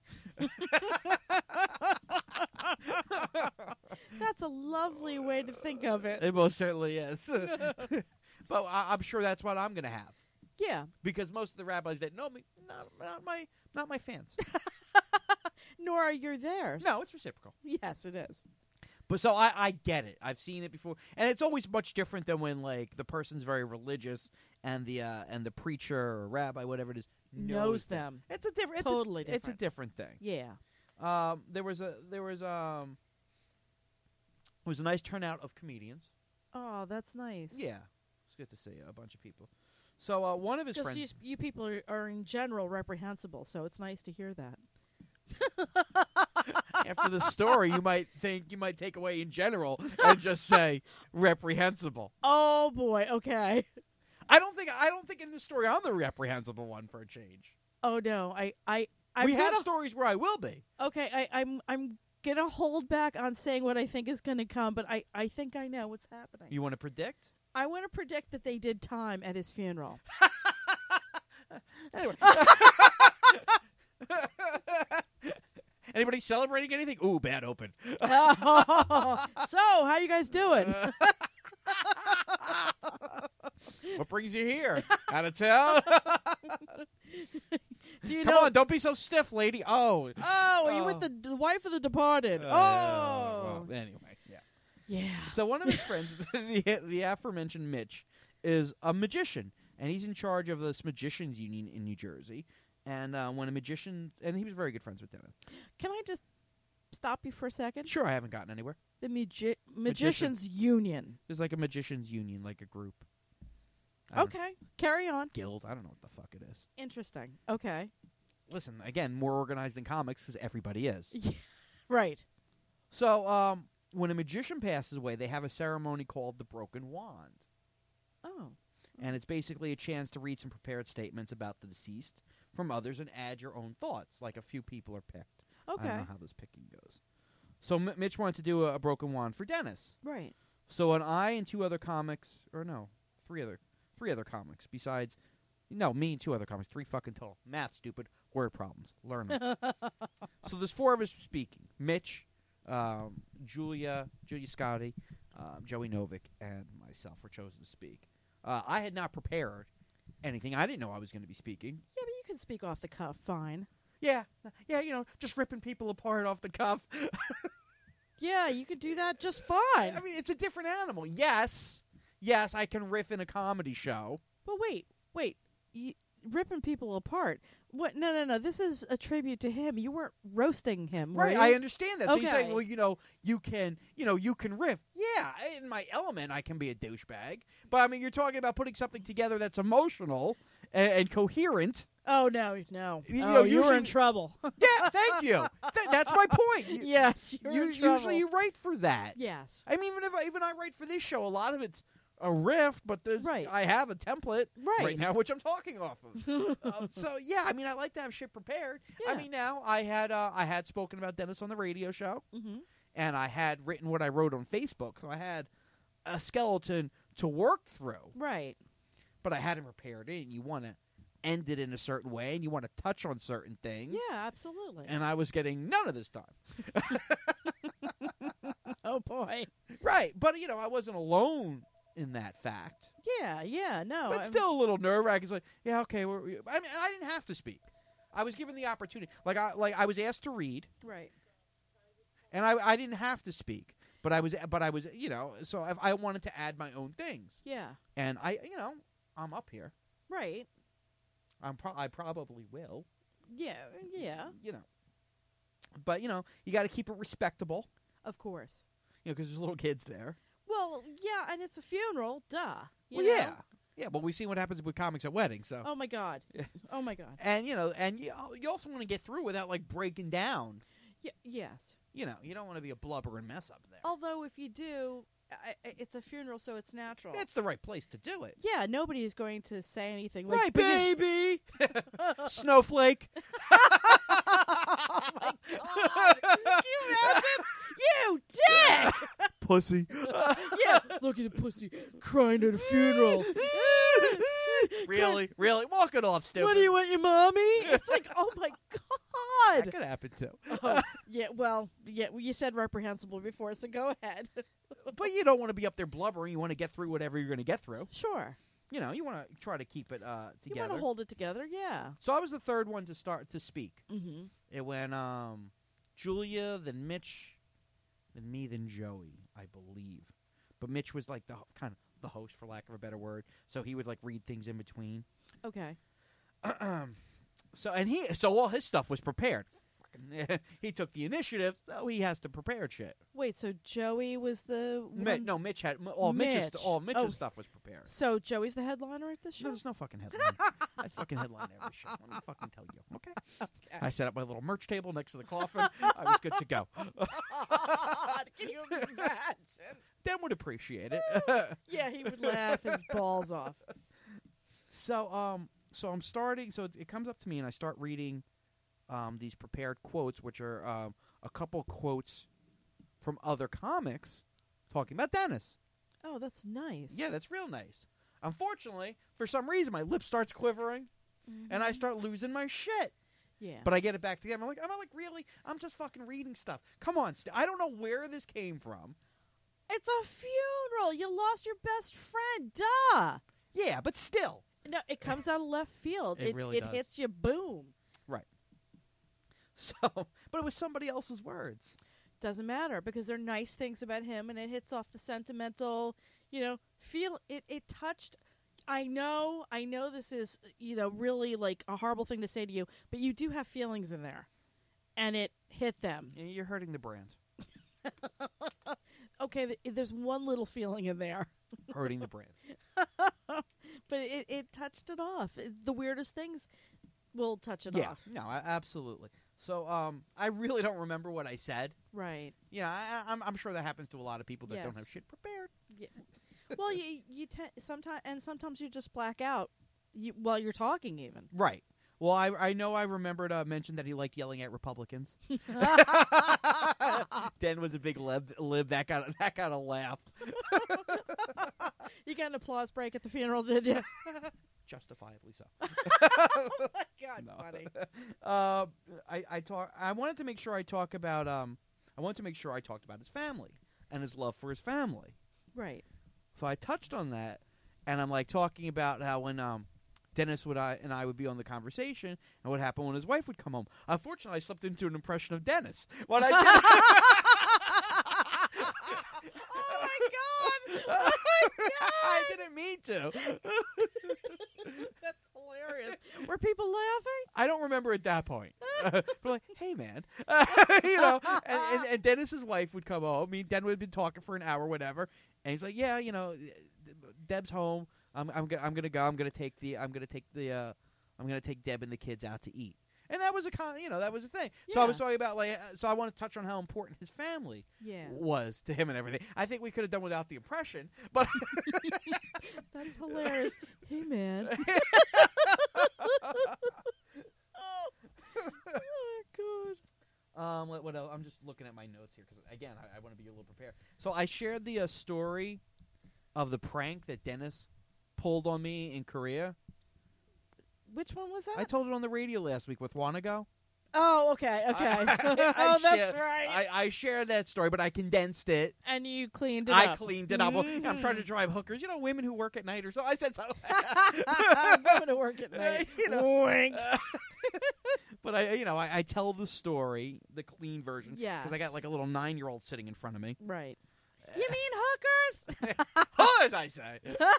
That's a lovely way to think of it. It most certainly is. But I- I'm sure that's what I'm going to have. Yeah. Because most of the rabbis that know me, not, not my not my fans. Nor are you theirs. No, it's reciprocal. Yes, it is. But so I, I get it. I've seen it before, and it's always much different than when like the person's very religious and the uh, and the preacher or rabbi, whatever it is, knows, Knows them. It's a different. It's Totally a, It's a different. different thing. Yeah. Um, there was a there was um, it was a nice turnout of comedians. Oh, that's nice. Yeah, it's good to see a bunch of people. So uh, one of his Because friends. you, you people are, are in general reprehensible, so it's nice to hear that. After the story, you might think you might take away in general and just say reprehensible. Oh boy. Okay. I don't think I don't think in this story I'm the reprehensible one for a change. Oh no. I I I'm we have gonna, stories where I will be. Okay. I I'm I'm gonna hold back on saying what I think is gonna come, but I I think I know what's happening. You want to predict? I want to predict that they did time at his funeral. Anyway. Anybody celebrating anything? Ooh, bad open. Oh, so, how you guys doing? What brings you here? Out of town? Do you Come know? on, don't be so stiff, lady. Oh. Oh, are you Oh. with the, the wife of the departed? Uh, oh, well, anyway, yeah. yeah. So one of his friends, the, the aforementioned Mitch, is a magician, and he's in charge of this magicians union in New Jersey. And uh, when a magician, and he was very good friends with Dennis. Can I just stop you for a second? Sure, I haven't gotten anywhere. The magi- magicians union. There's like a magicians union, like a group. I don't- Okay, carry on. Guild. I don't know what the fuck it is. Interesting. Okay, Listen, again, more organized than comics because everybody is. right. So, um, when a magician passes away, they have a ceremony called the Broken Wand. Oh, And it's basically a chance to read some prepared statements about the deceased from others and add your own thoughts. Like a few people are picked. I okay, don't know how this picking goes. So M- Mitch wanted to do a, a broken wand for Dennis. right. So an I and two other comics, or no, three other, three other comics besides, no, me and two other comics, three fucking total. Math, stupid. Word problems. Learn them. So there's four of us speaking. Mitch, um, Julia, Julia Scotti, um, Joey Novick, and myself were chosen to speak. Uh, I had not prepared anything. I didn't know I was going to be speaking. Yeah, but you can speak off the cuff, fine. Yeah, yeah, you know, just ripping people apart off the cuff. Yeah, you could do that just fine. I mean, it's a different animal. Yes, yes, I can riff in a comedy show. But wait, wait. You, ripping people apart. What? No, no, no. This is a tribute to him. You weren't roasting him, Right, were I you? understand that. So you're saying, Okay. well, you know, you can, you know, you can riff. Yeah, in my element, I can be a douchebag. But I mean, you're talking about putting something together that's emotional and, and coherent. Oh no, no. You oh, know, you were usually- in trouble. Yeah, thank you. Th- that's my point. You, yes, you're you, in trouble. usually you write for that. yes. I mean, even if I, even I write for this show, a lot of it's a riff, but there's, Right. I have a template Right. now, which I'm talking off of. um, so yeah, I mean, I like to have shit prepared. I Yeah. mean, now I had uh, I had spoken about Dennis on the radio show. Mm-hmm. And I had written what I wrote on Facebook, so I had a skeleton to work through. Right. But I hadn't prepared it, and you want to end it in a certain way, and you want to touch on certain things. Yeah, absolutely. And I was getting none of this time. oh boy. Right, but, you know, I wasn't alone in that fact. Yeah, yeah, no. but I'm- still a little nerve-wracking. It's like, yeah, okay. We're, we- I mean, I didn't have to speak. I was given the opportunity. Like I, like I was asked to read. Right. And I, I didn't have to speak, but I was, but I was, you know, so I, I wanted to add my own things, Yeah. and I, you know, I'm up here. Right. I'm, pro- I probably will, Yeah, yeah. you know, but you know, you got to keep it respectable, Of course. you know, because there's little kids there. Well, yeah, and it's a funeral, duh. you Well, know? yeah, yeah, but we see what happens with comics at weddings, so. Oh my god. Yeah. Oh my god. And you know, and you, you also want to get through without like breaking down. Y- yes. You know, you don't want to be a blubbering mess up there. Although if you do, I, I, it's a funeral, so it's natural. That's the right place to do it. yeah, nobody is going to say anything like, Right, but you- baby. Snowflake. oh my god. Can you imagine? You dick! Pussy. yeah, look at the pussy crying at a funeral. Really? Really? Walk it off, stupid. What do you want, your mommy? It's like, oh my god. That could happen too. Oh, yeah, well, yeah, well, you said reprehensible before, so go ahead. But you don't want to be up there blubbering. You want to get through whatever you're going to get through. Sure. You know, you want to try to keep it uh, You together. want to hold it together, yeah. So I was the third one to start to speak. Mm-hmm. It went um, Julia, then Mitch, then me, then Joey, I believe. But Mitch was like the ho- kind of the host, for lack of a better word. So he would like read things in between. Okay. So and he, so all his stuff was prepared. Fucking, he took the initiative, so he has to prepare shit. Wait, so Joey was the Mi- one? no, Mitch had all Mitch's Mitch. all Mitch's Oh. stuff was prepared. So Joey's the headliner at this show? No, there's no fucking headline. I fucking headline every show. Let me fucking tell you, okay? Okay. I set up my little merch table next to the coffin. I was good to go. Can you imagine? Dan would appreciate it. Yeah, he would laugh his balls off. So, um, so I'm starting. So it comes up to me, and I start reading um, these prepared quotes, which are um, a couple quotes from other comics talking about Dennis. Oh, that's nice. Yeah, that's real nice. Unfortunately, for some reason, my lip starts quivering, and I Mhm. start losing my shit. Yeah. But I get it back together. I'm like, I'm like, really? I'm just fucking reading stuff. Come on, st- I don't know where this came from. It's a funeral. You lost your best friend. Duh. Yeah, but still. No, it comes out of left field. It really does. hits you, boom. So, but it was somebody else's words. Doesn't matter because they're nice things about him, and it hits off the sentimental. You know, feel it. It touched. I know. I know this is you know really like a horrible thing to say to you, but you do have feelings in there, and it hit them. Yeah, you're hurting the brand. Okay, th- there's one little feeling in there, Hurting the brand. but it it touched it off. It, the weirdest things will touch it Yeah, off. no, I, absolutely. So, um, I really don't remember what I said. Right. Yeah, I, I- I'm, I'm sure that happens to a lot of people that don't Yes. have shit prepared. Yeah. Well, you you te- sometimes and sometimes you just black out you, while you're talking. Even. Right. Well, I I know I remembered uh, mentioned that he liked yelling at Republicans. Dan was a big lib. lib that got that got a laugh. You got an applause break at the funeral, did you? Justifiably so. Oh my God, No. funny. Uh, I I talk. I wanted to make sure I talk about. Um, I wanted to make sure I talked about his family and his love for his family. Right. So I touched on that, and I'm like talking about how when um, Dennis would I and I would be on the conversation, and what happened when his wife would come home. Unfortunately, I slipped into an impression of Dennis. What I did. Oh my God! Oh my God! I didn't mean to. That's hilarious. remember at that point. But like, hey, man. you know, and, and, and Dennis's wife would come home. I mean, Den would have been talking for an hour, whatever. And he's like, yeah, you know, Deb's home. I'm, I'm gonna, I'm gonna go. I'm gonna take the, I'm gonna take the, uh, I'm gonna take Deb and the kids out to eat. And that was a con, you know, that was a thing. Yeah. So I was talking about like, uh, so I want to touch on how important his family Yeah. was to him and everything. I think we could have done without the impression, but That's hilarious. Hey, man. Oh, God. um, what, what else? I'm just looking at my notes here because again, I, I want to be a little prepared. So I shared the uh, story of the prank that Dennis pulled on me in Korea. Which one was that? I told it on the radio last week with Wanago. Oh, okay, okay. I, I, oh, that's shared, right. I, I shared that story, but I condensed it. And you cleaned it I up. cleaned it up. Mm-hmm. I'm trying to drive hookers. You know, women who work at night or so. I said something. I'm going to work at night. You know, Wink. uh, but I, you know, I, I tell the story, the clean version, Yes. because I got like a little nine-year-old sitting in front of me. Right. You mean hookers? Hookers, I say.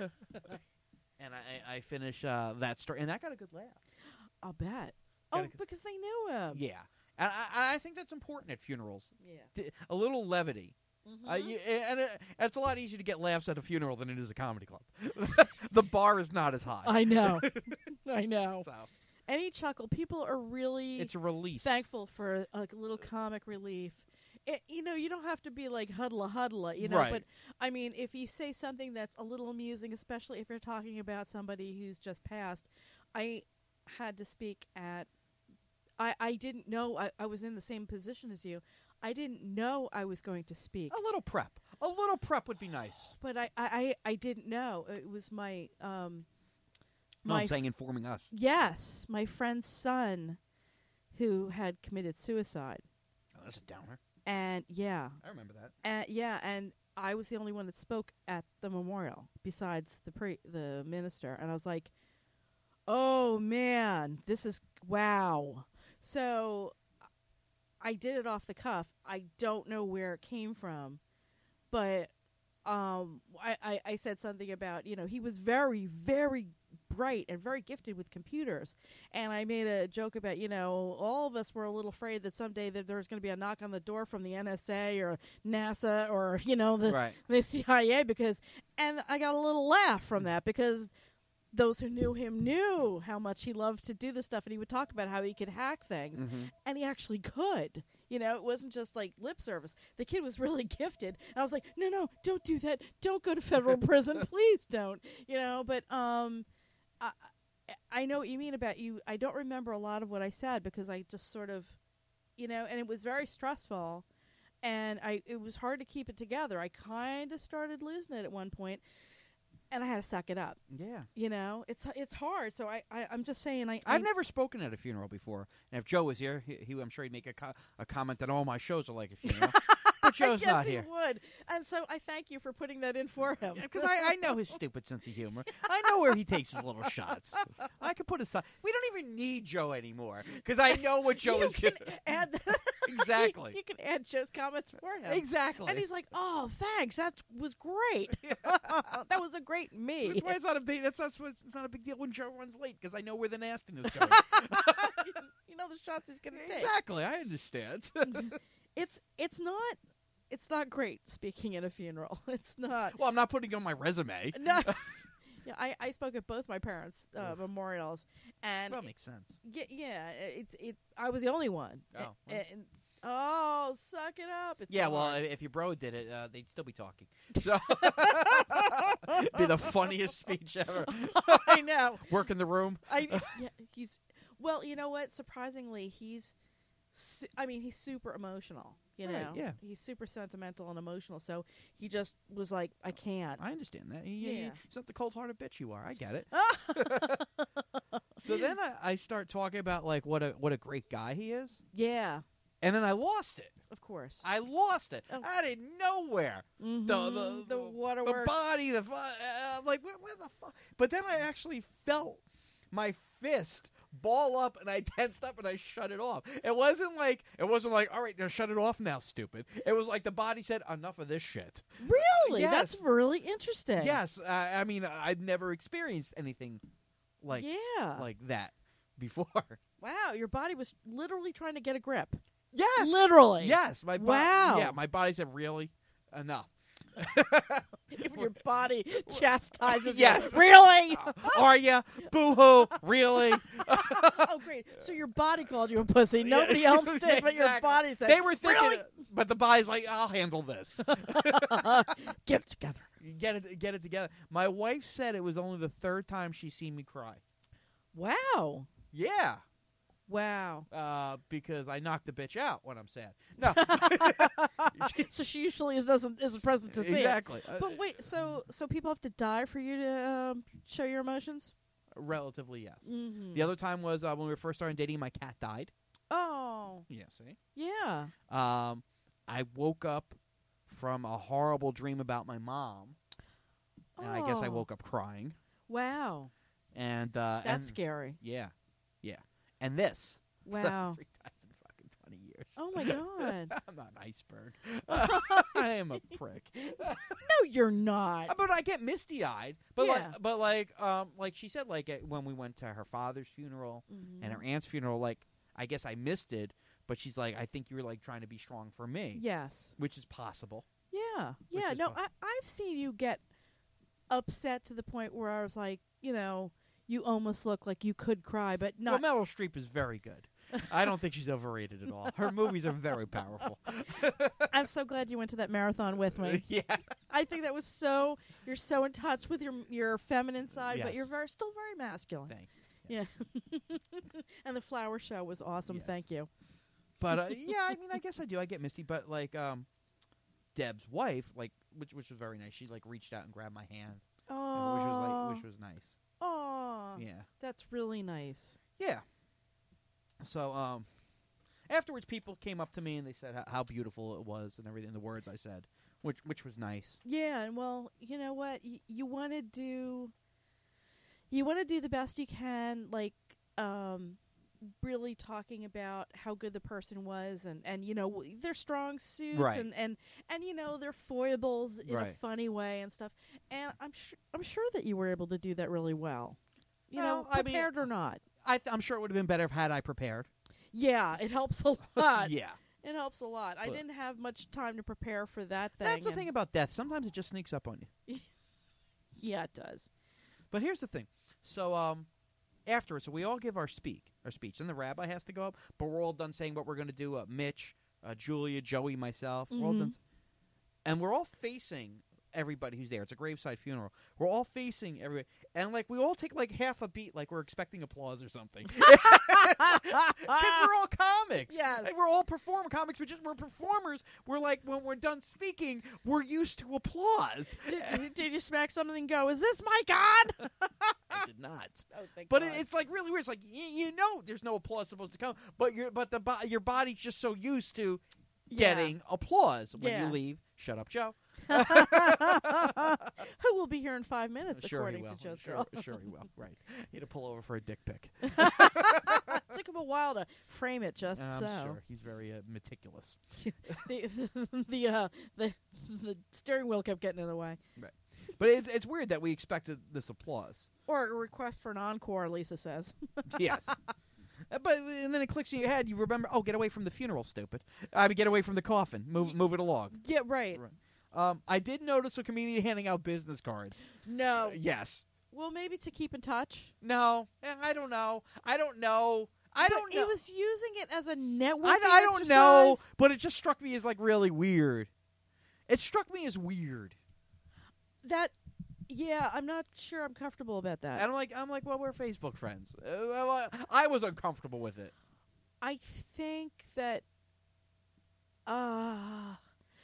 And I, I finish uh, that story, and that got a good laugh. I'll bet. Gotta Oh, c- because they knew him. Yeah, and I, I think that's important at funerals. Yeah. D- A little levity. Mhm. Uh, you, and it, it's a lot easier to get laughs at a funeral than it is a comedy club. The bar is not as high. I know. I know. So Any chuckle, people are really it's a release. thankful for like a little comic relief. It, you know, you don't have to be like huddla huddla, you know. Right. But I mean, if you say something that's a little amusing, especially if you're talking about somebody who's just passed, I had to speak at. I I didn't know I, I was in the same position as you. I didn't know I was going to speak. A little prep. A little prep would be nice. But I, I, I, I didn't know. It was my um No, my I'm saying informing us. yes, my friend's son who had committed suicide. Oh, that's a downer. And yeah. I remember that. And yeah, and I was the only one that spoke at the memorial besides the pre- the minister, and I was like, "Oh man, this is wow." So I did it off the cuff. I don't know where it came from, but um, I, I, I said something about, you know, he was very, very bright and very gifted with computers. And I made a joke about, you know, all of us were a little afraid that someday that there was going to be a knock on the door from the N S A or NASA or, you know, the, Right. the C I A because, and I got a little laugh from that because those who knew him knew how much he loved to do this stuff, and he would talk about how he could hack things, Mhm. and he actually could. You know, it wasn't just like lip service. The kid was really gifted, and I was like, no, no, don't do that. Don't go to federal prison. Please don't. You know, but um, I, I know what you mean about you. I don't remember a lot of what I said because I just sort of, you know, and it was very stressful, and I it was hard to keep it together. I kind of started losing it at one point. And I had to suck it up. Yeah. You know, it's it's hard. So I, I I'm just saying. I I've I, never spoken at a funeral before, and if Joe was here, he, he I'm sure he'd make a, co- a comment that all my shows are like a funeral. But Joe's I guess not he here would. And so I thank you for putting that in for him. because I, I know his stupid sense of humor. I know where he takes his little shots. I could put aside. We don't even need Joe anymore because I know what Joe you is can doing. add Exactly. You can add Joe's comments for him. Exactly. And he's like, "Oh, thanks. That was great. That was a great me." That's why it's not a big. That's not. It's not a big deal when Joe runs late because I know where the nastiness goes. You know the shots he's going to take. Exactly. I understand. It's it's not it's not great speaking at a funeral. It's not. Well, I'm not putting it on my resume. No. Yeah, I, I spoke at both my parents' uh, memorials, and Well, that makes sense. yeah, yeah, it it I was the only one. Oh, A- well. and, oh, suck it up! It's Yeah, so well, hard. if your bro did it, uh, they'd still be talking. So, be the funniest speech ever. I know. Work in the room. I yeah, he's well. You know what? Surprisingly, he's. Su- I mean, he's super emotional. You Right, know, yeah. he's super sentimental and emotional. So he just was like, "I can't." I understand that. He, he- Yeah. he's not the cold-hearted bitch you are. I get it. So then I, I start talking about like what a what a great guy he is, Yeah, and then I lost it. of course. I lost it Oh. out of nowhere. Mhm, The the the waterworks. the body, the fu- uh, I'm like where, where the fuck? But then I actually felt my fist ball up, and I tensed up, and I shut it off. It wasn't like it wasn't like all right, now shut it off now, stupid. It was like the body said enough of this shit. Really? Yes. That's really interesting. Yes, uh, I mean I've never experienced anything like yeah. like that before. Wow, your body was literally trying to get a grip. Yes. Literally. Yes. My bo- Wow. Yeah, my body said, really? Enough. If your body chastises Yes. you. Really? Are you? Boo-hoo. Really? Oh, great. So your body called you a pussy. Nobody Yeah, else did, but your exactly. body said, They were thinking, really? but the body's like, I'll handle this. Get it together. Get it, get it together. My wife said it was only the third time she's seen me cry. Wow. Yeah. Wow. Uh, because I knocked the bitch out when I'm sad. No. So she usually is, doesn't isn't present to see it. Exactly. Uh, But wait, so so people have to die for you to um, show your emotions? relatively, yes. Mm-hmm. The other time was uh, when we were first starting dating, my cat died. Oh. Yeah, see? Yeah. Um, I woke up from a horrible dream about my mom, and I guess I Oh. woke up crying. Wow. And uh, That's and, scary. Yeah, yeah. And this. Wow. Three times in fucking twenty years. Oh my God. I'm not an iceberg. I am a prick. No, you're not. But I get misty eyed. But Yeah. like, but like, um, like she said, like at- when we went to her father's funeral Mhm. and her aunt's funeral, like I guess I missed it. But she's like, I think you were like trying to be strong for me. Yes. Which is possible. Yeah. Which Yeah. is No, fun. I, I've seen you get upset to the point where I was like, you know, you almost look like you could cry, but not. Well, Meryl Streep is very good. I don't think she's overrated at all. Her movies are very powerful. I'm so glad you went to that marathon with me. Yeah. I think that was so. You're so in touch with your your feminine side, but Yes. you're very still very masculine. Thank Yeah. And the flower show was awesome. Yes. Thank you. But uh, yeah, I mean, I guess I do. I get misty, but like um, Deb's wife, like which which was very nice. She like reached out and grabbed my hand, and Oh. which was like which was nice. Oh. Yeah, That's really nice. yeah. So um, afterwards, people came up to me and they said how, how beautiful it was and everything. The words I said, which which was nice. Yeah, and well, you know what? Y- you want to do. You want to do the best you can, like um, really talking about how good the person was, and, and you know w- their strong suits, Right. and, and, and you know their foibles in a Right. funny way and stuff. And I'm sure I'm sure that you were able to do that really well. You Well, know, I mean- prepared or not. I th- I'm sure it would have been better if had I prepared. Yeah, it helps a lot. Yeah, It helps a lot. I But- didn't have much time to prepare for that thing. that's the and- thing about death. Sometimes it just sneaks up on you. Yeah, it does. But here's the thing. So um, afterwards, so we all give our speak, our speech. Then the rabbi has to go up, but we're all done saying what we're going to do. Uh, Mitch, uh, Julia, Joey, myself. We're all Mhm. done, s- and we're all facing everybody who's there. It's a graveside funeral. We're all facing everybody, and like we all take like half a beat, like we're expecting applause or something. Because we're all comics. Yes. Like, we're all perform comics. We just we're performers. We're like when we're done speaking, we're used to applause. did, did you smack something and go, is this my God? I did not. Oh, thank But God. it, it's like really weird. It's like y- you know, there's no applause supposed to come, but your but the bo- your body's just so used to Yeah. getting applause when Yeah. you leave. Shut up, Joe. Who will be here in five minutes, sure according he will. to Joe's sure, girl. sure he will. Right. He had to pull over for a dick pic. Took him a while to frame it just I'm so. sure he's very uh, meticulous. The the, uh, the the steering wheel kept getting in the way. But it, it's weird that we expected this applause. Or a request for an encore, Lisa says. Yes. Uh, But and then it clicks in your head. You remember? Oh, get away from the funeral, stupid. I mean, get away from the coffin. Move, move it along. Yeah, right. Right. Um, I did notice a comedian handing out business cards. No. Uh, yes. Well, maybe to keep in touch. No. Eh, I don't know. I don't know. I But don't know. He was using it as a networking I, I don't know. exercise. But it just struck me as like really weird. It struck me as weird. That, yeah, I'm not sure I'm comfortable about that. And I'm like, I'm like, well, we're Facebook friends. Uh, I was uncomfortable with it. I think that uh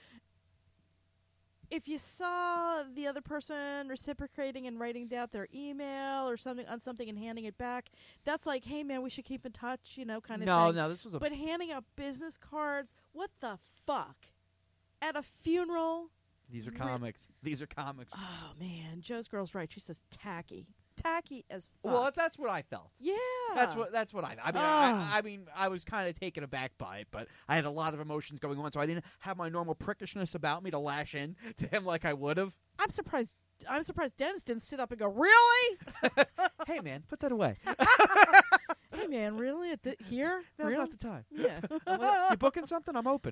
if you saw the other person reciprocating and writing down their email or something on something and handing it back, that's like, hey man, we should keep in touch, you know, kind of No, thing. no, this was a. But handing out business cards, what the fuck? At a funeral? These are re- comics. These are comics. Oh man, Joe's girl's right. She says tacky. Tacky as fuck. Well, that's, that's what I felt. yeah. That's what that's what I. I mean, Ah. I, I mean, I was kind of taken aback by it, but I had a lot of emotions going on, so I didn't have my normal prickishness about me to lash in to him like I would have. I'm surprised I'm surprised Dennis didn't sit up and go, really? Hey, man, put that away. Hey, man, really? At the, here? Now's really? not the time. Yeah. I'm like, you booking something? I'm open.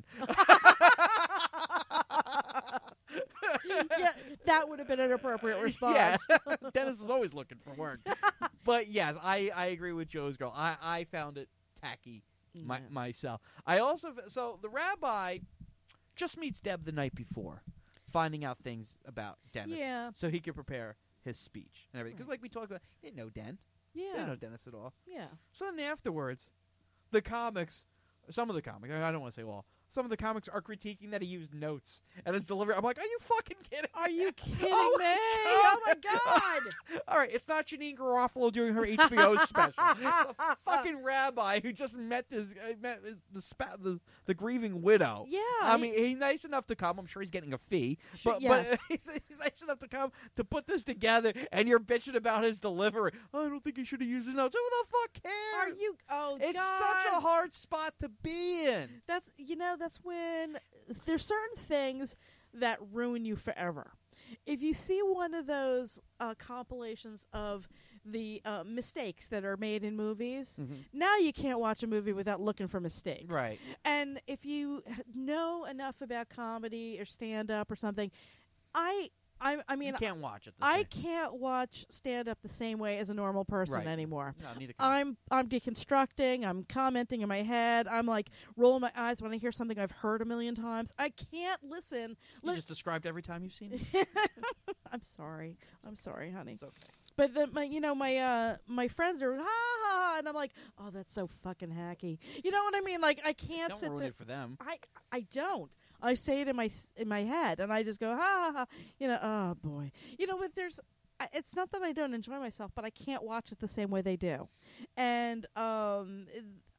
Yeah, that would have been an appropriate response. Yeah. Dennis is always looking for work. But yes, I, I agree with Joe's girl. I, I found it tacky my, Yeah. myself. I also so the rabbi just meets Deb the night before, finding out things about Dennis. Yeah. So he could prepare his speech and everything. Because like we talked about, he didn't know Den. He Yeah. didn't know Dennis at all. Yeah. So then afterwards, the comics, some of the comics, I don't want to say all, some of the comics are critiquing that he used notes at his delivery. I'm like, are you fucking kidding? Are you kidding Oh me? my Oh, my God. All right, it's not Janine Garofalo doing her H B O special. It's a fucking rabbi who just met this uh, met his- the, spa- the the grieving widow. Yeah. I he- mean, he's nice enough to come. I'm sure he's getting a fee, Sure, but yes. but he's, he's nice enough to come to put this together. And you're bitching about his delivery. Oh, I don't think he should have used his notes. Who the fuck cares? Are you? Oh, It's God. such a hard spot to be in. That's you know that's when there's certain things that ruin you forever. If you see one of those uh, compilations of the uh, mistakes that are made in movies, now you can't watch a movie without looking for mistakes. Right. And if you h- know enough about comedy or stand up or something, I I I mean You can't watch it. The I same. can't watch stand up the same way as a normal person Right. anymore. No, neither can. I'm I'm deconstructing. I'm commenting in my head. I'm like rolling my eyes when I hear something I've heard a million times. I can't listen. You Lis- just described every time you've seen it. I'm sorry. I'm sorry, honey. It's okay. But the, my, you know, my uh, my friends are ha ha ha, and I'm like, oh, that's so fucking hacky. You know what I mean? Like I can't Don't sit ruin there. it for them. I I don't. I say it in my s- in my head, and I just go ha ha ha. You know, oh boy. You know, but there's. I- It's not that I don't enjoy myself, but I can't watch it the same way they do, and um,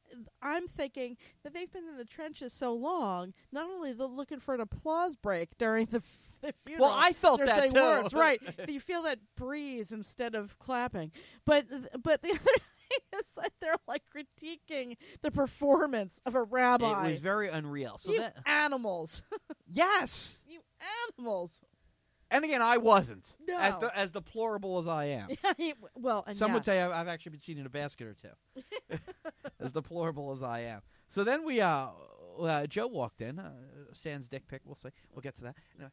I'm thinking that they've been in the trenches so long. Not only they're looking for an applause break during the, f- the funeral. Well, I felt they're that saying too. words, right? You feel that breeze instead of clapping. But but the other thing is that they're like critiquing the performance of a rabbi. It was very unreal. So you that animals, yes, you animals. and again, I wasn't No. as de- as deplorable as I am. Well, and Some would yes. say I've, I've actually been seen in a basket or two. As deplorable as I am. So then we, uh, uh Joe walked in. Uh, sans dick pic. We'll see. We'll get to that. Anyway.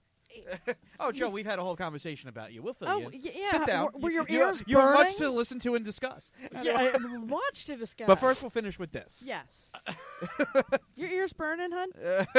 Oh, Joe, we've had a whole conversation about you. We'll fill Oh, you in. y- yeah. Sit down. Were, were your you, ears you have burning? much to listen to and discuss. Yeah, I much to discuss. But first, we'll finish with this. yes. Your ears burning, hon?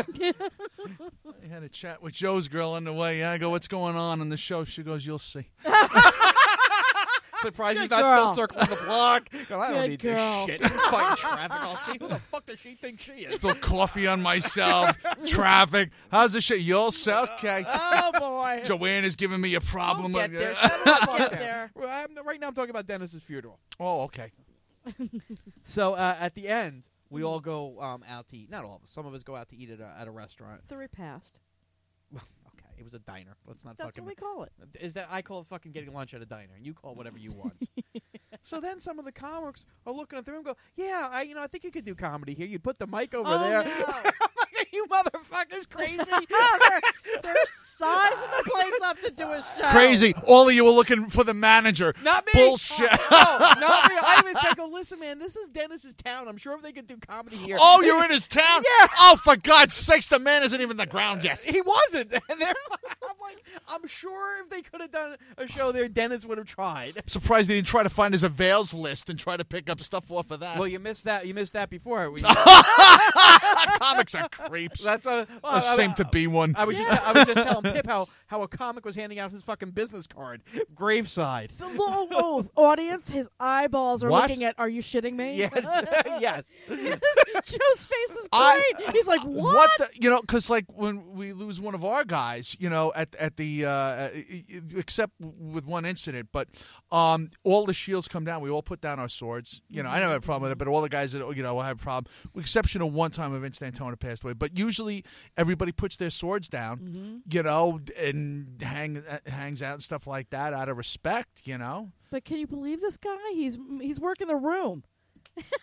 I had a chat with Joe's girl on the way. I go, what's going on in the show? She goes, you'll see. Surprised he's Good not girl. still circling the block. Go, I don't Good need girl. this shit. Fighting traffic. I'll see. Who the fuck does she think she is? Spill coffee on myself. Traffic. How's the shit? You'll see. Okay. Just, Oh boy. Joanne is giving me a problem. We'll get there. Uh, Settle the fuck Get down. there. Well, I'm- right now, I'm talking about Dennis's funeral. oh, okay. So uh, at the end, we all go um, out to eat. Not all of us. Some of us go out to eat at a, at a restaurant. The repast. Okay, it was a diner. Let's not That's fucking. what we call it. Is that I call it fucking getting lunch at a diner, and you call it whatever you want. So then some of the comics are looking at the room, and go, "Yeah, I, you know, I think you could do comedy here. You put the mic over Oh, there." no. I'm like, you motherfuckers, crazy. they're, they're sizing the place up to do a show. Crazy. All of you were looking for the manager. Not me. Bullshit. Oh, no, not me. I even said, "Go listen, man. This is Dennis's town. I'm sure if they could do comedy here." Oh, you're in his town? Yeah. Oh, for God's sakes, the man isn't even in the ground yet. He wasn't. And they're, I'm like, I'm sure if they could have done a show there, Dennis would have tried. Surprised they didn't try to find his avails list and try to pick up stuff off of that. Well, you missed that. You missed that before. We, Comics are creeps. that's a well, Uh, I- same I- to be one. I was just I was just telling Pip how, how a comic was handing out his fucking business card, graveside. The little oh, audience, his eyeballs are What? looking at, are you shitting me? Yes, yes. Joe's face is I- great. He's like, what? the, you know, because like when we lose one of our guys, you know, at at the uh, uh, except with one incident, but um, all the shields come down. We all put down our swords. You know, I never have a problem with it, but all the guys that you know have a problem, with exception of one time when Vince D'Antona passed away. But usually everybody puts their swords down, Mm-hmm. you know, and hang uh, hangs out and stuff like that out of respect. You know. But can you believe this guy? He's he's working the room.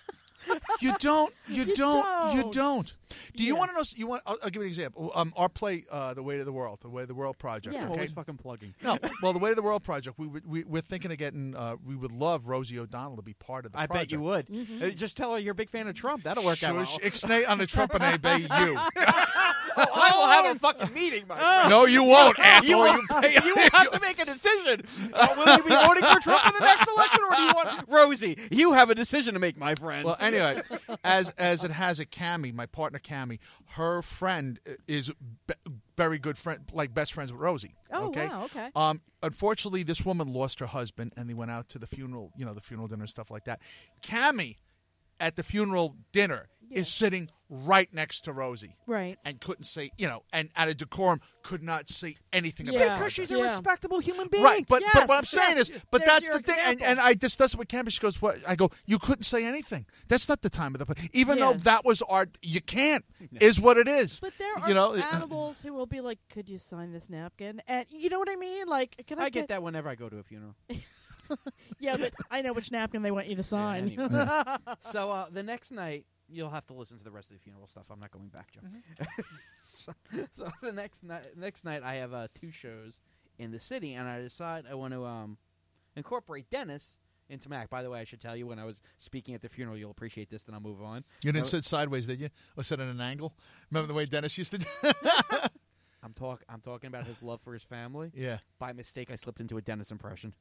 You don't. You, You don't, You don't. don't. Do you Yeah. want to know? You want? I'll, I'll give you an example. Um, our play, uh, the Way to the World, the Way to the World project. Yeah. I'm Okay. always fucking plugging. No, well, the Way to the World project. We would. We, we're thinking of getting. Uh, we would love Rosie O'Donnell to be part of the I project. bet you would. Mm-hmm. Uh, just tell her you're a big fan of Trump. That'll work out well. Shush, ixnay on the Trump and A bay you. Oh, I will have a fucking meeting, my friend. No, you won't, asshole. You will, You pay- you will have to make a decision. Uh, will you be voting for Trump in the next election, or do you want Rosie? You have a decision to make, my friend. Well, anyway, as as it has a Cammy, my partner Cammy, her friend is be- very good friend, like best friends with Rosie. Oh, okay? wow, okay. Um, unfortunately, this woman lost her husband, and they went out to the funeral, you know, the funeral dinner and stuff like that. Cammy, at the funeral dinner, Yeah. is sitting right next to Rosie. Right. And couldn't say, you know, and out of decorum, could not say anything about Yeah. it. because she's a Yeah. respectable human being. Right, but, but Yes, what I'm saying yes. is, but There's that's your the thing, and, example. and I discussed it with Campbell. She goes, "What?" I go, "You couldn't say anything. That's not the time of the play. Even Yeah. though that was our, you can't. Is what it is. But there are you know, it- animals who will be like, "Could you sign this napkin?" And you know what I mean? Like, can I, I get that whenever I go to a funeral. Yeah, but I know which napkin they want you to sign. anyway. So uh, the next night, you'll have to listen to the rest of the funeral stuff. I'm not going back, Joe. so, so the next night, next night, I have uh, two shows in the city, and I decide I want to um, incorporate Dennis into my act. By the way, I should tell you, when I was speaking at the funeral, you'll appreciate this, then I'll move on. you didn't Uh, sit sideways, did you? Or sit at an angle? Remember the way Dennis used to do? I'm talk. I'm talking about his love for his family. Yeah. By mistake, I slipped into a Dennis impression.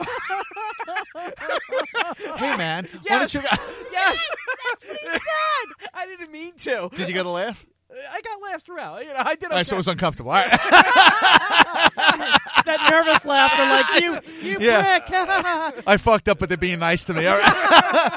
Hey, man. why Yes! don't you- Yes, that's what he said. I didn't mean to. Did you get a laugh? I got laughs throughout. You know, I did. All right, so okay. it was uncomfortable. All right. That nervous laughter, like you, you Yeah. prick. I fucked up with it being nice to me. All right.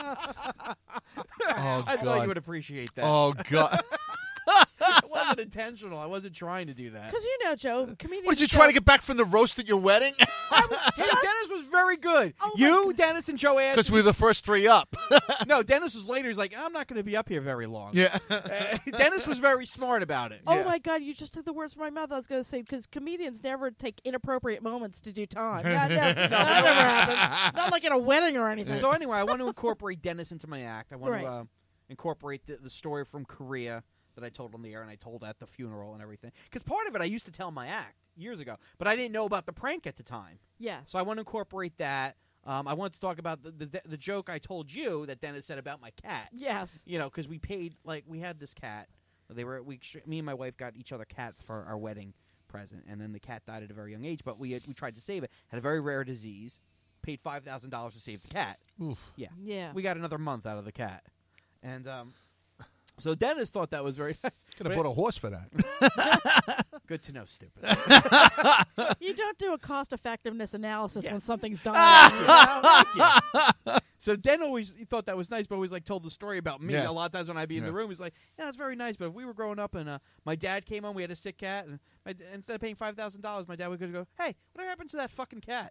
Oh, I thought God. you would appreciate that. Oh, God. It wasn't intentional. I wasn't trying to do that. Because you know, Joe, comedians. What, did you don't- try to get back from the roast at your wedding? Hey, Dennis was very good. Oh, my you, Dennis, and Joanne. Because we were the first three up. No, Dennis was later. He's like, I'm not going to be up here very long. Yeah. Uh, Dennis was very smart about it. Oh Yeah. my God! You just took the words from my mouth. I was going to say because comedians never take inappropriate moments to do time. Yeah, no, that never happens. Not like at a wedding or anything. So anyway, I want to incorporate Dennis into my act. I want Right. to uh, incorporate the, the story from Korea that I told on the air and I told at the funeral and everything. Because part of it I used to tell in my act years ago, but I didn't know about the prank at the time. Yes. So I want to incorporate that. Um, I want to talk about the, the the joke I told you that Dennis said about my cat. Yes. You know, because we paid, like, we had this cat. They were we me and my wife got each other cats for our wedding present, and then the cat died at a very young age. But we had, we tried to save it. Had a very rare disease. Paid five thousand dollars to save the cat. Oof. Yeah. Yeah. We got another month out of the cat, and um, so Dennis thought that was very nice. Could have bought a horse for that. Good to know, stupid. You don't do a cost effectiveness analysis Yeah. when something's done. you know? So Den always he thought that was nice, but always like told the story about me. Yeah. A lot of times when I'd be in Yeah. the room, he's like, "Yeah, it's very nice." But if we were growing up and uh, my dad came home, we had a sick cat, and my, instead of paying five thousand dollars, my dad would go, "Hey, what happened to that fucking cat?"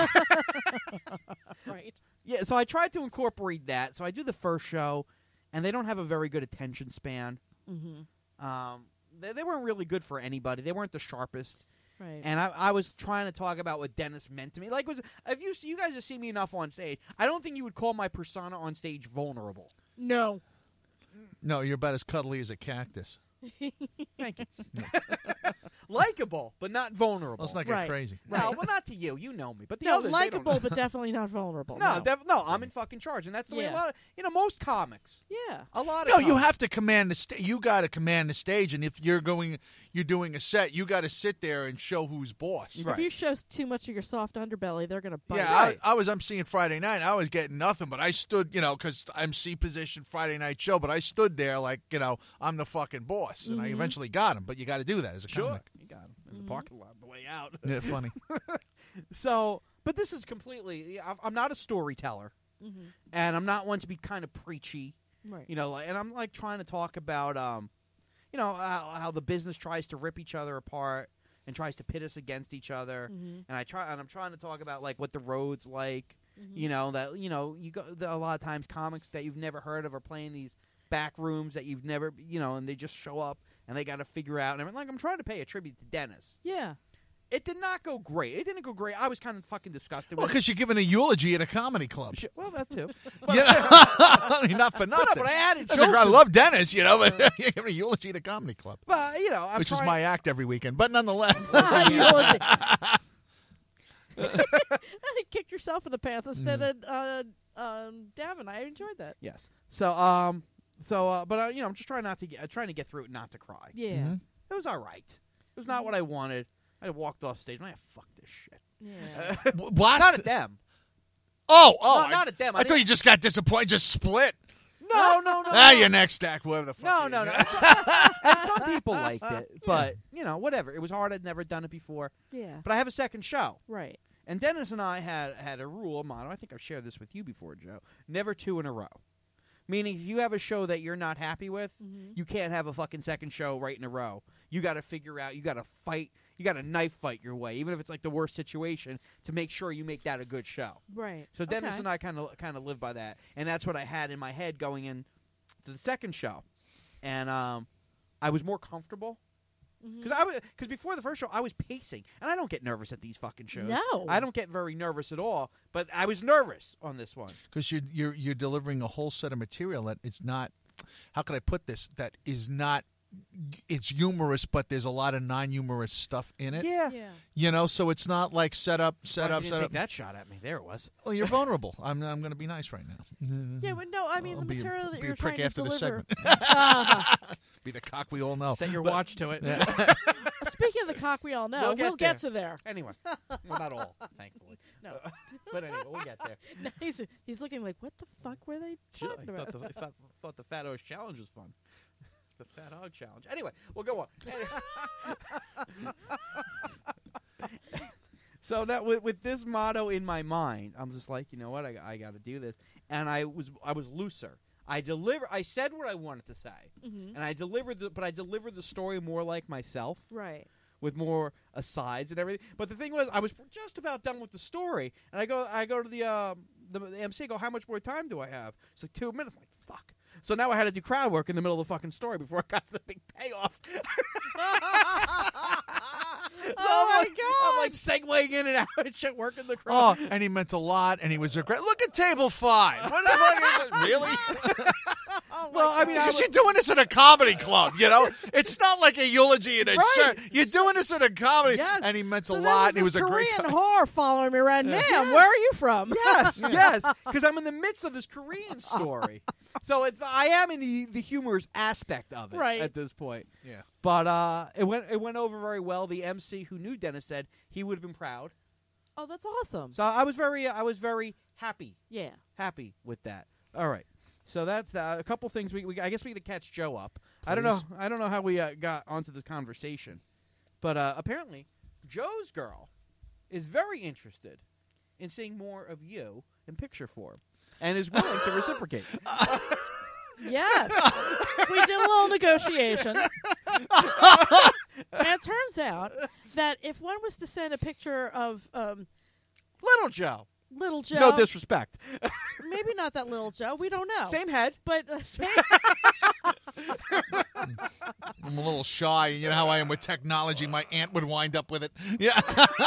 Right. Yeah, so I tried to incorporate that. So I do the first show, and they don't have a very good attention span. Mm-hmm. Um, they, they weren't really good for anybody. They weren't the sharpest. Right. And I, I was trying to talk about what Dennis meant to me. Like, was, if you you guys have seen me enough on stage, I don't think you would call my persona on stage vulnerable. no. No, you're about as cuddly as a cactus. Thank you. Likeable, but not vulnerable. Let's not get Right. crazy. No, well, not to you. You know me, but the No, others, they likable, don't. but definitely not vulnerable. No, No. def- no, I'm in fucking charge, and that's the way a Yeah. lot. Of, you know, most comics, yeah. a lot No, of you comics. have to command the sta- you got to command the stage, and if you're going, you're doing a set, you got to sit there and show who's boss. Right. If you show s- too much of your soft underbelly, they're going to bite. Yeah, Right. I, I was emceeing Friday night. I was getting nothing, but I stood, you know, because M C position Friday night show. But I stood there like, you know, I'm the fucking boss, and I Mhm. eventually got him. But you got to do that as a Sure, comic. you got him in Mhm. the parking lot on the way out. Yeah, funny. So, but this is completely. I'm- I'm not a storyteller, Mm-hmm. and I'm not one to be kind of preachy. Right. You know, like, and I'm like trying to talk about, um, you know, how, how the business tries to rip each other apart and tries to pit us against each other. Mm-hmm. And I try, and I'm trying to talk about like what the road's like. Mm-hmm. You know that you know you go the, a lot of times comics that you've never heard of are playing these back rooms that you've never, you know, and they just show up and they got to figure out. And I'm like, I'm trying to pay a tribute to Dennis. Yeah. It did not go great. It didn't go great. I was kind of fucking disgusted Well, with it. because you're giving a eulogy at a comedy club. Shit, well, that too. You know? I mean, not for No, nothing. no, but I added That's a- jokes I and- love Dennis, you know, but you're giving a eulogy at a comedy club, But, you know, I'm which trying, is my act every weekend. But nonetheless, Eulogy. Kicked yourself in the pants instead Mm. of uh, um, Davin. I enjoyed that. Yes. So, um, so, uh, but, uh, you know, I'm just trying not to get, uh, trying to get through it, not to cry. Yeah. Mhm. It was all right. It was not what I wanted. I walked off stage and I had fuck this shit. Yeah. what? Not at them. Oh, oh, No, I, not at them. I I thought didn't- you just got disappointed, just split. No, no, no. Ah, no. your next act, whatever the fuck. No, it no, is. no. And some, and some people liked it, but you know, whatever. It was hard. I'd never done it before. Yeah. But I have a second show, Right. and Dennis and I had had a rule, a motto. I think I've shared this with you before, Joe. Never two in a row. Meaning, if you have a show that you're not happy with, Mhm. you can't have a fucking second show right in a row. You got to figure out. You got to fight. You got to knife fight your way, even if it's like the worst situation, to make sure you make that a good show. Right. So Dennis Okay. and I kind of kind of live by that, and that's what I had in my head going in to the second show, and um, I was more comfortable Mhm. because I was because before the first show I was pacing, and I don't get nervous at these fucking shows. No. I don't get very nervous at all, but I was nervous on this one. Because you're, you're you're delivering a whole set of material that it's not. How can I put this? That is not. It's humorous, but there's a lot of non-humorous stuff in it. Yeah, Yeah. You know, so it's not like set up, set Why'd you up, didn't set take up. that shot at me. There it was. Well, you're vulnerable. I'm I'm going to be nice right now. Yeah, but no, I mean I'll the be a- material that be a you're prick trying after to this deliver. segment. Ah. Be the cock we all know. Set your But- watch to it. Speaking of the cock, we all know. We'll get We'll get to there. Anyway, well, not all, thankfully. No. But anyway, we'll get there. No, he's he's looking like, what the fuck were they Shit, talking I about? thought the, I thought, thought the Fat O's challenge was fun. The Fat Hog challenge. Anyway, we'll go on. So that with, with this motto in my mind, I'm just like, you know what, I, I got to do this, and I was I was looser. I deliver. I said what I wanted to say, Mhm. and I delivered the, but I delivered the story more like myself, Right. with more asides and everything. But the thing was, I was just about done with the story, and I go, I go to the uh, the, the M C. I go, how much more time do I have? It's like two minutes. I'm like, fuck. So now I had to do crowd work in the middle of the fucking story before I got to the big payoff. So Oh I'm my like, God. I'm like segueing in and out and shit, working the crowd. Oh, and he meant a lot, and he was a great. Look at table five. What the fuck? Really? Oh Well, I mean, I Because was, you're doing this at a comedy club, you know. It's not like a eulogy in a Right. church. You're doing this at a comedy, Yes. and he meant so a there lot. was and he was this a great. Korean co- whore following me around. Ma'am, Yeah. where are you from? yes, yes, because I'm in the midst of this Korean story, so it's I am in the, the humorous aspect of it Right. at this point. Yeah. But uh, it went it went over very well. The M C who knew Dennis said he would have been proud. Oh, that's awesome. So I was very I was very happy Yeah. happy with that. All right. So that's uh, a couple things. We, we I guess we could catch Joe up. I don't know. Please. I don't know how we uh, got onto the conversation, but uh, apparently Joe's girl is very interested in seeing more of you in picture form, and is willing to reciprocate. Yes. We did a little negotiation. And it turns out that if one was to send a picture of um, Little Joe. little Joe, No disrespect. maybe not that little Joe, we don't know. Same head. But uh, same. I'm a little shy. You know how I am with technology. My aunt would wind up with it. Yeah.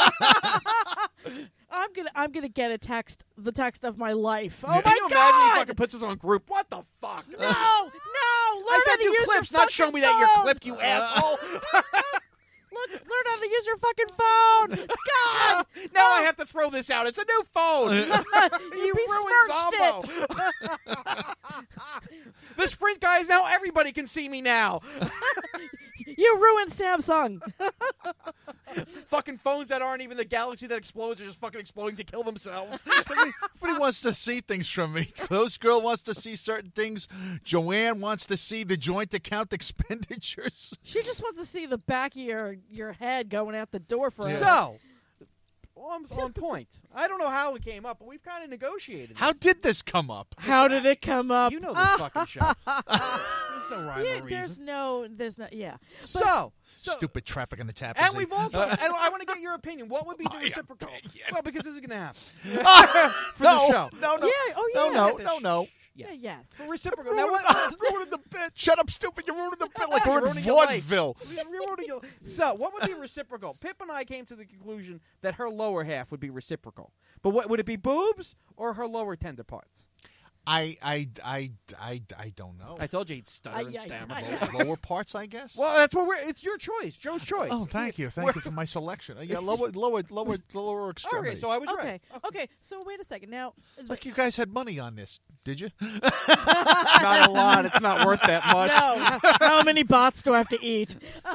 I'm gonna I'm gonna get a text, the text of my life. Oh Yeah. my Can you imagine he God! fucking puts us on group? What the fuck? No, no! Learn I how sent to you use clips, your not show fucking me that you're phone. clipped, you asshole. Look, learn how to use your fucking phone. God, Now I have to throw this out. It's a new phone. you ruined besmirched Zombo. The Sprint guys, now everybody can see me now. you ruined Samsung. Fucking phones that aren't even the Galaxy that explodes are just fucking exploding to kill themselves. Everybody wants to see things from me. Ghost Girl wants to see certain things. Joanne wants to see the joint account expenditures. She just wants to see the back of your, your head going out the door for her. So, on, on point. I don't know how it came up, but we've kind of negotiated. How did this come up? How did it come up? You know this fucking show. There's no rhyme Yeah, or there's reason. no, there's no, yeah. So, so Stupid traffic in the tap. and we've also, and I want to get your opinion. What would be the My reciprocal? opinion. Well, because this is going to happen. For no, the show. no, no, Yeah, oh no, yeah. no, Get no, this- no. Yes. Yeah, yes. For reciprocal. Now Now what? what? I'm ruining the bit. Shut up, stupid! You're ruining the bit like You're we're in ruining your life. vaudeville. You're ruining your- So, what would be reciprocal? Pip and I came to the conclusion that her lower half would be reciprocal. But what would it be, boobs or her lower tender parts? I, I, I, I, I don't know. I told you he'd stutter Ay, and ay, stammer. ay. Lower parts, I guess. Well, that's what we're. It's your choice, Joe's choice. Oh, thank you, thank you for my selection. Uh, Yeah, lower, lower, lower, lower Okay, extremities. so I was Okay. right. Okay. So wait a second. Now, Like you guys had money on this, did you? Not a lot. It's not worth that much. no. How many bots do I have to eat?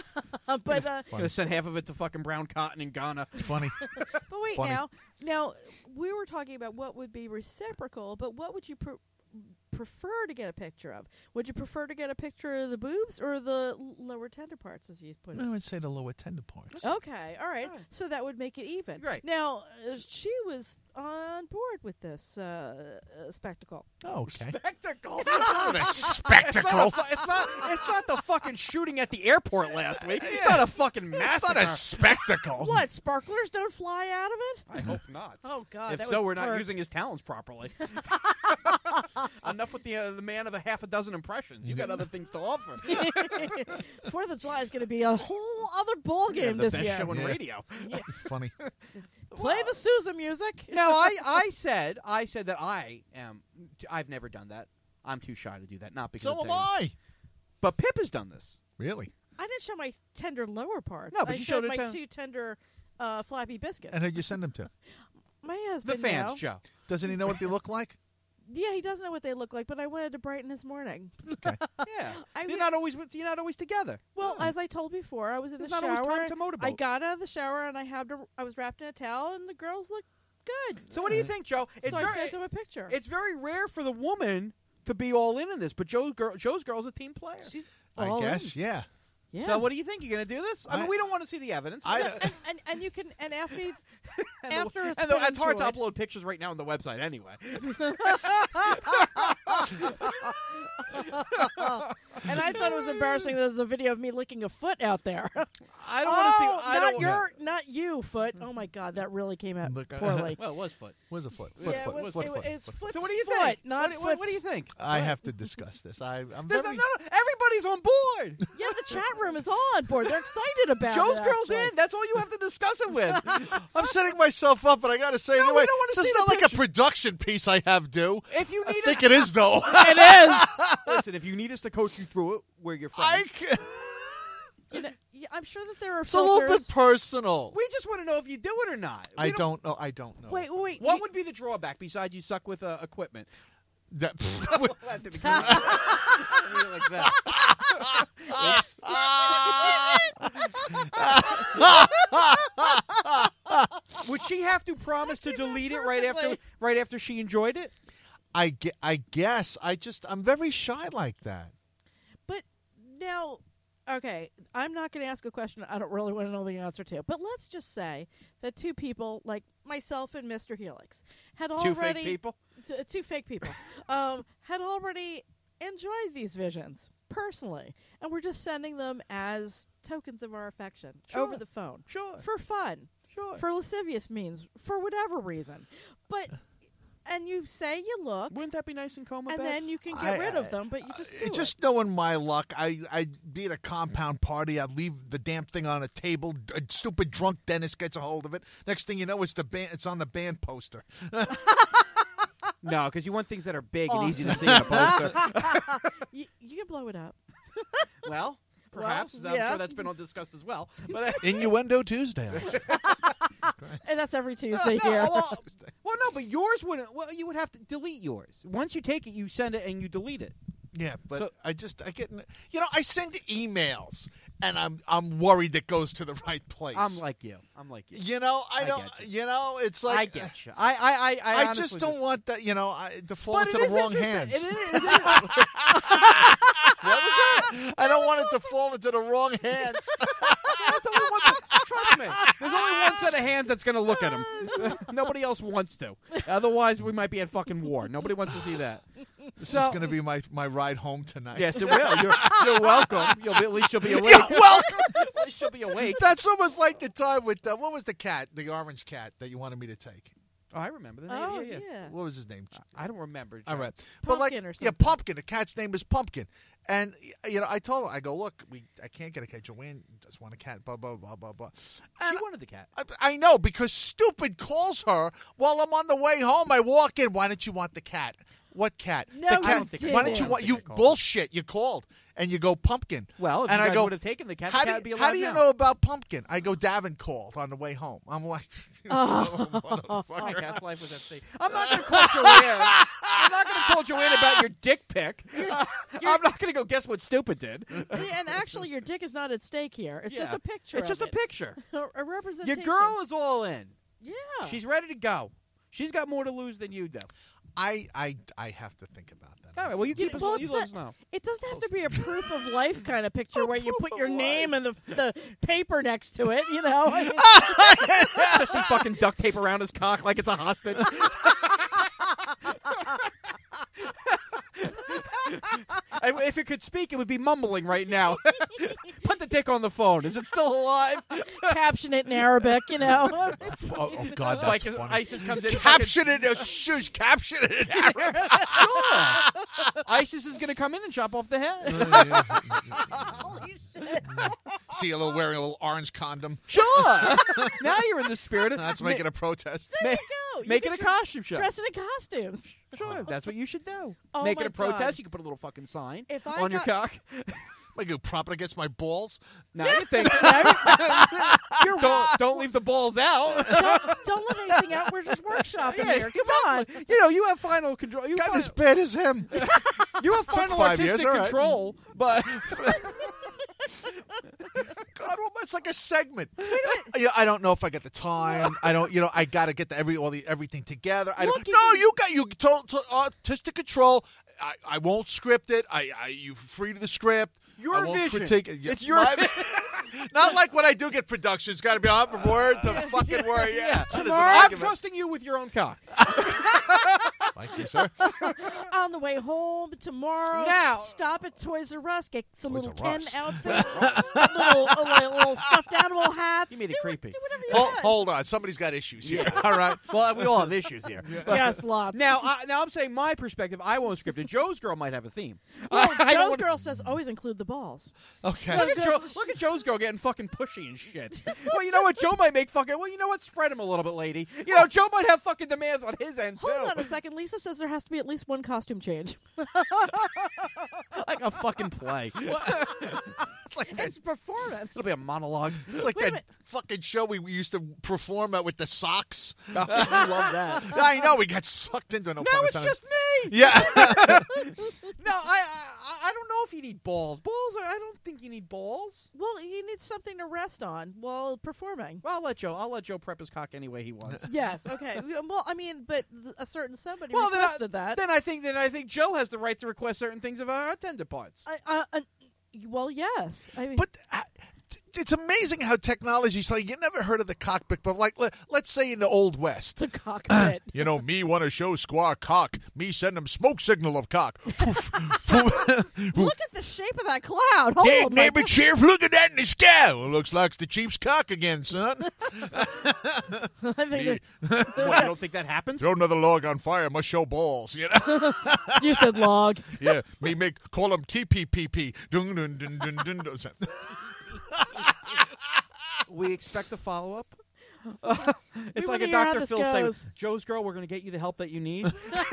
but uh, I'm gonna send half of it to fucking Brown Cotton in Ghana. Funny. but wait Funny. now. Now we were talking about what would be reciprocal, but what would you pre- prefer to get a picture of? Would you prefer to get a picture of the boobs or the l- lower tender parts, as you put it? I would say the lower tender parts. Okay, all right. All right. So that would make it even. Right. Now, uh, she was on board with this uh, uh, spectacle. Oh, okay. Spectacle. What a It's spectacle. not, a fu- it's not. It's not the fucking shooting at the airport last week. It's not a fucking It's massacre. not a spectacle. What, sparklers don't fly out of it? I hope not. Oh, God. if that so, would we're not hurt. using his talents properly. Enough with the uh, the man of a half a dozen impressions. You got other things to offer. Fourth of July is going to be a whole other ball Yeah, game the this best year. show in Yeah. radio. Funny. Play the Sousa music. Now, I, I said I said that I am. I've never done that. I'm too shy to do that. Not because So of am Taylor. I. But Pip has done this. Really? I didn't show my tender lower parts. No, but I you showed showed it my to- two tender uh, flappy biscuits. And who'd you send them to? my The husband fans, now. Joe. Doesn't he know what they look like? Yeah, he doesn't know what they look like, but I wanted to brighten his morning. Okay. Yeah, I you're wi- not always with. You're not always together. Well, as I told before, I was in There's the not always shower. time to motorboat. I got out of the shower and I had to, I was wrapped in a towel, and the girls looked good. So what do you think, Joe? It's so I very, sent him a picture. it's very rare for the woman to be all in in this, but Joe's girl, Joe's girl's a team player. She's I all guess, in. yeah. Yeah. So what do you think? You're going to do this? I, I- mean, we don't want to see the evidence. I- but- and, and and you can and after you- and after the, it's and the, been it's hard to enjoyed. upload pictures right now on the website anyway. and I thought it was embarrassing. There was a video of me licking a foot out there. I don't oh, want to see. I not don't. your, not you, foot. Oh my God, that really came out Look, uh, poorly. Well, it was foot. Where's a foot? Foot, yeah, foot, it was, foot, it, foot, was foot, foot. So what do you foot, think? Not what, what, what do you Foots. think? I have to discuss this. I, I'm There's very. no, no, everybody's on board. Yeah, the chat room is all on board. They're excited about Joe's it. girl's actually. in. That's all you have to discuss it with. I'm setting myself up, but I got to say, No, we anyway, don't wanna this see is the not like picture. a production piece I have due. If you I need think us, it is, though. It is. listen. If you need us to coach you through it, we're your I friends. can, You know, yeah, I'm sure that there are it's a little filters. bit personal. We just want to know if you do it or not. We I don't know. I don't know. Wait, wait. What you- would be the drawback besides you suck with uh, equipment? That- That didn't come out like that. Would she have to promise to came out delete it right after perfectly. right after she enjoyed it? I, gue- I guess. I just, I'm very shy like that. But now, okay, I'm not going to ask a question I don't really want to know the answer to. But let's just say that two people, like myself and Mister Helix, had Two already fake people. t- two fake people, um, had already enjoyed these visions personally, and we're just sending them as tokens of our affection Sure. over the phone Sure, for fun, sure. for lascivious means, for whatever reason. But and you say you look, Wouldn't that be nice and calm? and about? then you can get I- rid I- of them, but you just do Uh, it. just knowing my luck, I, I'd be at a compound party. I'd leave the damn thing on a table. A stupid drunk dentist gets a hold of it. Next thing you know, it's the band. It's on the band poster. No, because you want things that are big and easy to Awesome. see in a poster. you, you can blow it up. Well, perhaps. I'm yeah. sure that's been discussed as well. But uh, Innuendo Tuesday. And that's every Tuesday no, here. well, well, no, but yours wouldn't. Well, you would have to delete yours. Once you take it, you send it and you delete it. Yeah, but So- I just I get you know I send emails and I'm I'm worried it goes to the right place. I'm like you. I'm like you. you know I I don't get you. know it's like I get you. I, I, I, I, I honestly just don't do. want that you know I, to fall But into it the is wrong interesting. hands. It is- it is- I don't want it to fall into the wrong hands. That's only one, trust me. There's only one set of hands that's going to look at him. Nobody else wants to. Otherwise, we might be at fucking war. Nobody wants to see that. This So- is going to be my, my ride home tonight. Yes, it will. You're, you're welcome. You'll be, at least you'll be awake. You're welcome. At least you'll be awake. That's almost like the time with uh, what was the cat, the orange cat that you wanted me to take. Oh, I remember that. Oh, yeah, yeah. yeah. What was his name? I don't remember. All Joe. right, but like, Pumpkin or yeah, something. Pumpkin. The cat's name is Pumpkin, and you know, I told her, I go, look, we, I can't get a cat. Joanne does want a cat. Blah blah blah blah blah. She And wanted the cat. I, I know because stupid calls her while I'm on the way home. I walk in. Why don't you want the cat? What cat? No, the you cat. didn't. Why don't you I don't want think you I called. bullshit? You called and you go Pumpkin. Well, if and you I guys go, would have taken the cat, how the do cat you, would be alive how do you now. know about Pumpkin? I go, Davin called on the way home. I'm like, Oh. My motherfucker. cat's life was at stake. I'm not going to call Joanne. I'm not going to call Joanne about your dick pic. I'm not going to go guess what stupid did. And actually, your dick is not at stake here. It's just Yeah. a picture. It's just of a picture. it. a Your representation. girl is all in. Yeah. She's ready to go. She's got more to lose than you do. I, I, I have to think about that. All right, well, you keep Yeah, us, well, you it's let not- us know. It doesn't have to be a proof of life kind of picture A where you proof put your of name and the the paper next to it. You know. I mean, Just some fucking duct tape around his cock like it's a hostage. I- if it could speak, it would be mumbling right now. Put the dick on the phone. Is it still alive? caption it in Arabic. You know. Oh, oh God, that's like funny. ISIS comes in. Caption it, uh, shush, caption it in Arabic. Sure. ISIS is going to come in and chop off the head. Holy shit. See a little wearing a little orange condom. Sure. Now you're in the spirit. Of, That's ma- making a protest. ma- There you go. You Make it can a dress- costume show. Dress in costumes. Sure, that's what you should do. Oh Make my it a protest. God. You can put a little fucking sign If I on your got- cock. Like you prop it against my balls. Now you think. You're don't don't leave the balls out. don't, don't let anything out. We're just workshopping Yeah, here. Come on. You know, you have final control. You, Got fi- as bad as him. you have final five artistic years, all right. control, but God, well, it's like a segment. Yeah, I don't know if I get the time. I don't, you know, I got to get the every all the everything together. I don't, Look, you no, can- you got you told to, artistic control. I, I won't script it. I, I you free to the script. Your I won't vision. critique it. Yeah, It's your my- Not like when I do get production. It's got to be on from word to fucking word. Yeah, that is an Tomorrow- I'm argument. trusting you with your own cock. Thank you, sir. On the way home tomorrow, Now- stop at Toys R Us, get some Toys little R Ken Us. outfits, little, little, little stuffed animal hats. You made it do creepy. do whatever you Hold, want. hold on, somebody's got issues here. All right. Well, we all have issues here. But- Yes, lots. Now, I, now I'm saying my perspective. I won't script it. Joe's girl might have a theme. well, I don't Joe's wanna- girl says always include the balls. Okay. Look at, Because- Joe, look at Joe's girl getting fucking pushy and shit. Well, you know what? Joe might make fucking. Well, you know what? Spread him a little bit, lady. You know, Joe might have fucking demands on his end too. Hold on a second. Lisa says there has to be at least one costume change. Like a fucking play. It's like that, It's performance. It'll be a monologue. it's like Wait a that minute. fucking show we, we used to perform at with the socks. I love that. I know we got sucked into no. No, pun it's intended. just me. Yeah. No, I, I I don't know if you need balls. Balls, are, I don't think you need balls. Well, you need something to rest on while performing. Well, I'll let Joe. I'll let Joe prep his cock any way he wants. Yes. Okay. Well, I mean, but th- a certain somebody Well, then I, requested that. then I think then I think Joe has the right to request certain things of our tender parts. I, uh, uh, well, yes. I mean, But uh, it's amazing how technology's like you never heard of the cockpit, but like let, let's say in the old west. the cockpit. You know, me want to show squaw cock. Me send him smoke signal of cock. Look at the shape of that cloud. Oh, Hey, my neighbor God. chief, look at that in the sky. Well, looks like the chief's cock again, son. I think that- What, you don't think that happens? Throw another log on fire, must show balls, you know? you said log. Yeah, me make, call him T P P P. Dun, dun, dun, dun, dun, dun. We expect a follow up. It's We like wanna a hear how Doctor this Phil goes. saying, "Joe's girl, we're going to get you the help that you need."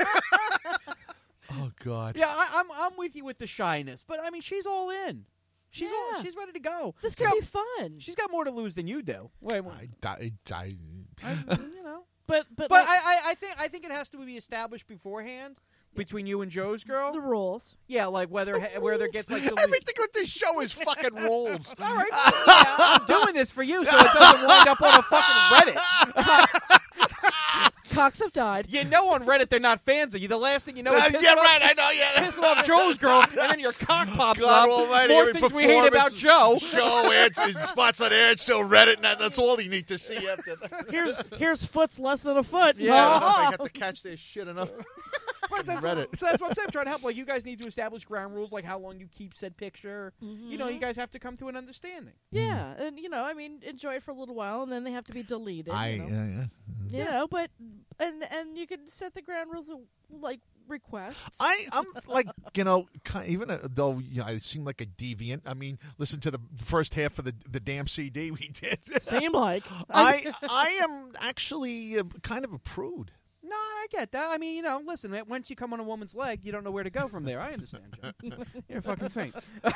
Oh, God. Yeah, I, I'm I'm with you with the shyness, but I mean, she's all in. She's all, Yeah. she's ready to go. This She's could got- be fun. She's got more to lose than you do. Wait, wait. I, die, die. I, you know. But but, But like, I, I, I think I think it has to be established beforehand between you and Joe's girl. the rules. Yeah, like whether where there gets like the least- Everything with this show is fucking rules. All right, yeah, I'm doing this for you so it doesn't wind up on a fucking Reddit. Cocks have died. You know on Reddit they're not fans of you. The last thing you know is Uh, pissing yeah, off, right, I know, yeah. pissing off Joe's girl, and then your cock pops God up. almighty, More every things we hate about performance, Joe. Show, ads, spots on air, show Reddit, and that, that's all you need to see after that. Here's here's foot's less than a foot. Yeah, I don't know if Ah. I got to catch their shit enough. But that's, Reddit. So that's what I'm saying. I'm trying to help. Like you guys need to establish ground rules, like how long you keep said picture. You know, you guys have to come to an understanding. Yeah, and you know, I mean, enjoy it for a little while, and then they have to be deleted. I, you know? yeah, yeah. You know, but and and you can set the ground rules of like requests. I, I'm like, you know, kind even uh, though you know, I seem like a deviant. I mean, listen to the first half of the the damn C D we did. Seem like I I am actually uh, kind of a prude. No, I get that. I mean, you know, listen, once you come on a woman's leg, you don't know where to go from there. I understand, Joe. You're a fucking saint.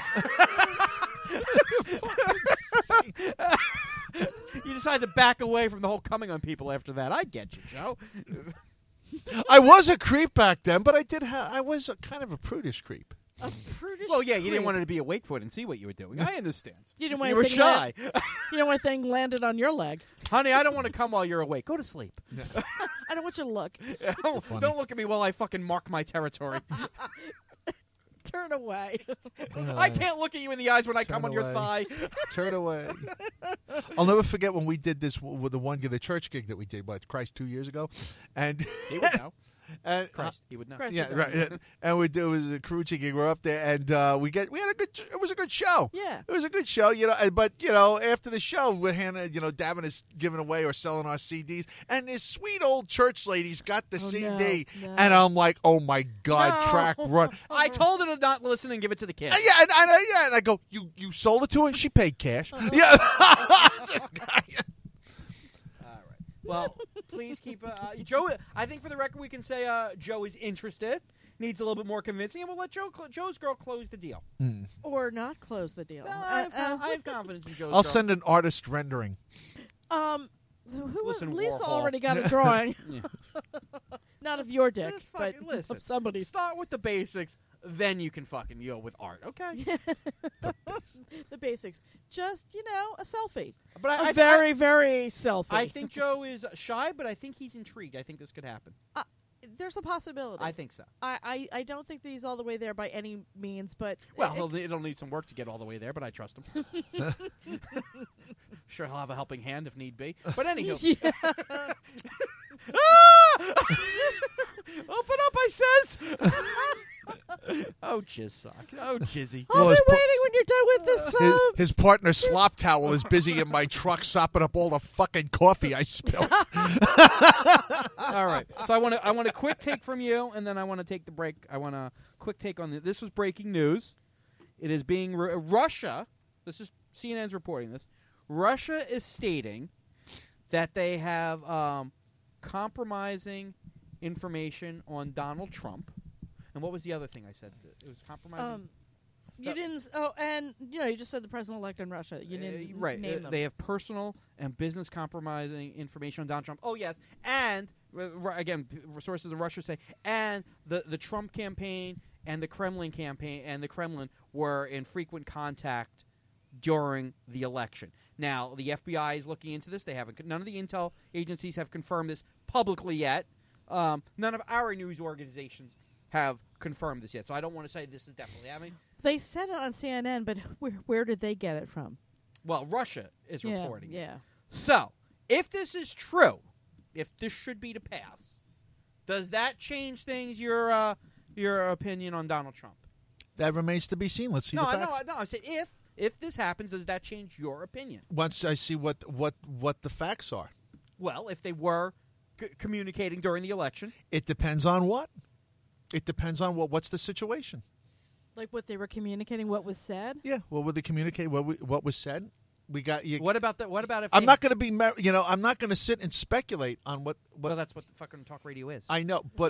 You decide to back away from the whole coming on people after that. I get you, Joe. I was a creep back then, but I did have I was a, kind of a prudish creep. a prudish. Well, yeah, you didn't creep. want her to be awake for it and see what you were doing. I understand. You didn't want You were anything shy. land- you don't want anything landed on your leg. Honey, I don't want to come while you're awake. Go to sleep. I don't want you to look. don't, funny. don't look at me while I fucking mark my territory. Turn away. I can't look at you in the eyes when I Turn come on your away. thigh. Turn away. I'll never forget when we did this with the one the church gig that we did, what, Christ, two years ago, and He would know. and Christ, he would know. Christ. yeah, right. yeah. And we did, it was a Carucci gig. We're up there, and uh, we get we had a good. It was a good show. Yeah. It was a good show, you know. and- But you know, after the show, we're handing, you know, Davin is giving away or selling our C Ds, and this sweet old church lady's got the Oh, C D, no, no. and I'm like, oh my god, No. track run. I told her to not listen and give it to the kid. Uh, yeah, and, and, uh, yeah, and I go, you you sold it to her? She paid cash. Yeah. All right. Well, please keep uh, uh, Joe. I think for the record, we can say uh, Joe is interested. Needs a little bit more convincing, and we'll let Joe, cl- Joe's girl close the deal. Or not close the deal. Uh, I, have, Uh, I have confidence in Joe's I'll girl. send an artist rendering. uh, um, so who was Listen, Lisa Warhol. already got a drawing. Yeah. Not of your dick, Just but fucking listen. of somebody's. Start with the basics, then you can fucking deal with art, okay? The basics. Just, you know, a selfie. But I, A I, very, very selfie. I, I think Joe is shy, but I think he's intrigued. I think this could happen. Uh, there's a possibility. I think so. I, I, I don't think that he's all the way there by any means, but Well, it- he'll, it'll need some work to get all the way there, but I trust him. Sure, he'll have a helping hand if need be. But anyhow. yeah. Ah! Open up, I says. Oh, jizz sock. Oh, jizzy. I'll Well, be his po- waiting when you're done with this. His, Uh, his partner Slop Towel is busy in my truck sopping up all the fucking coffee I spilled. All right. So I want to I want a quick take from you, and then I want to take the break. I want a quick take on the, this. Was breaking news. It is being re- Russia. This is C N N's reporting this. Russia is stating that they have um, compromising information on Donald Trump. And what was the other thing I said? It was compromising. um, you Uh, didn't. s- Oh, and you know, you just said the president-elect in Russia. You didn't Uh, right. name uh, them. They have personal and business compromising information on Donald Trump. Oh, yes. And, uh, ru- again, p- sources of Russia say, and the, the Trump campaign and the Kremlin campaign and the Kremlin were in frequent contact during the election. Now, the F B I is looking into this. They haven't. None of the intel agencies have confirmed this publicly yet. Um, none of our news organizations have confirmed this yet. So I don't want to say this is definitely happening. They said it on C N N, but where where did they get it from? Well, Russia is Yeah, reporting it. yeah. So, if this is true, if this should be to pass, does that change things? Your uh, your opinion on Donald Trump? That remains to be seen. Let's see No, the I facts. no, no. I said if if this happens, does that change your opinion? Once I see what what what the facts are, Well, if they were c- communicating during the election, it depends on what. It depends on what. What's the situation? Like what they were communicating, what was said. Yeah. What were they communicate? What we, what was said? We got you. what about that? What about if I'm they- not going to be. Mar- you know, I'm not going to sit and speculate on what. what Well, that's what the fucking talk radio is. I know, but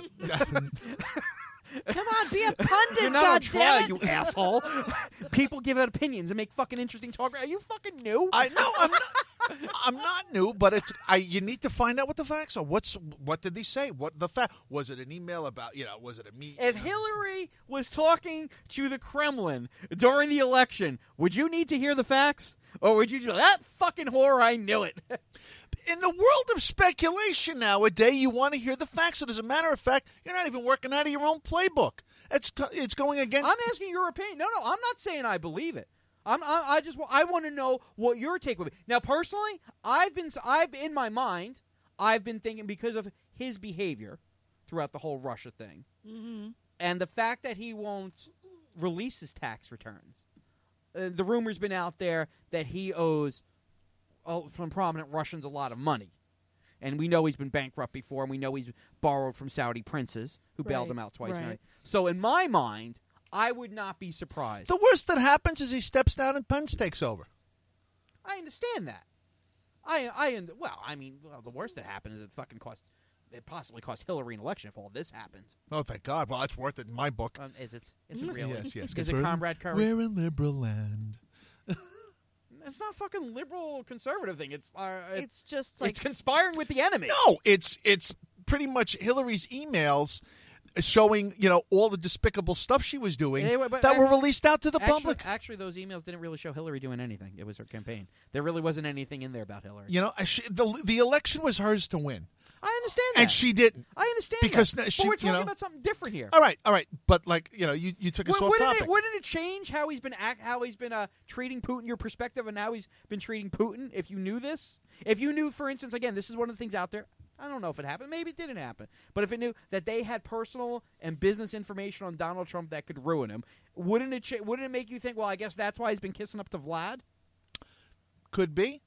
Come on, be a pundit, You're not on goddammit. trial, you asshole. People give out opinions and make fucking interesting talk. Are you fucking new? I know I'm not. I'm not new, but it's. I. You need to find out what the facts are. What's what did they say? What the fact? Was it an email about? You know, was it a meet? If Hillary was talking to the Kremlin during the election, would you need to hear the facts? Or would you just, that fucking whore, I knew it? In the world of speculation nowadays, you want to hear the facts. And as a matter of fact, you're not even working out of your own playbook. It's co- it's going against. I'm asking your opinion. No, no, I'm not saying I believe it. I'm, I, I just, wa- I want to know what your take would be. Now, personally, I've been, I've in my mind, I've been thinking because of his behavior throughout the whole Russia thing, Mm-hmm. and the fact that he won't release his tax returns. Uh, the rumor's been out there that he owes oh, some prominent Russians a lot of money. And we know he's been bankrupt before, and we know he's borrowed from Saudi princes who bailed Right, him out twice. right. Now. So in my mind, I would not be surprised. The worst that happens is he steps down and Pence takes over. I understand that. I, I, well, I mean, well, the worst that happens is it fucking cost, it possibly cost Hillary an election if all this happens. Oh, thank God. Well, that's worth it in my book. Um, is it? Is it really? Yes, yes. Is 'cause it we're- Comrade Curry? We're in liberal land. It's not a fucking liberal conservative thing. It's uh, it's, It's just like it's conspiring with the enemy. No, it's it's pretty much Hillary's emails showing, you know, all the despicable stuff she was doing Anyway, but that were actually- released out to the actually, public. Actually, those emails didn't really show Hillary doing anything. It was her campaign. There really wasn't anything in there about Hillary. You know, I- she, the the election was hers to win, I understand that. and she didn't. I understand because that. n- she- but we're you talking know- about something different here. All right, all right, but like you know, you, you took us Wou- off wouldn't topic. it, wouldn't it change how he's been act, how he's been uh, treating Putin? Your perspective on how he's been treating Putin. If you knew this, if you knew, for instance, again, this is one of the things out there. I don't know if it happened. Maybe it didn't happen. But if it knew that they had personal and business information on Donald Trump that could ruin him, wouldn't it? Ch- wouldn't it make you think? Well, I guess that's why he's been kissing up to Vlad. Could be.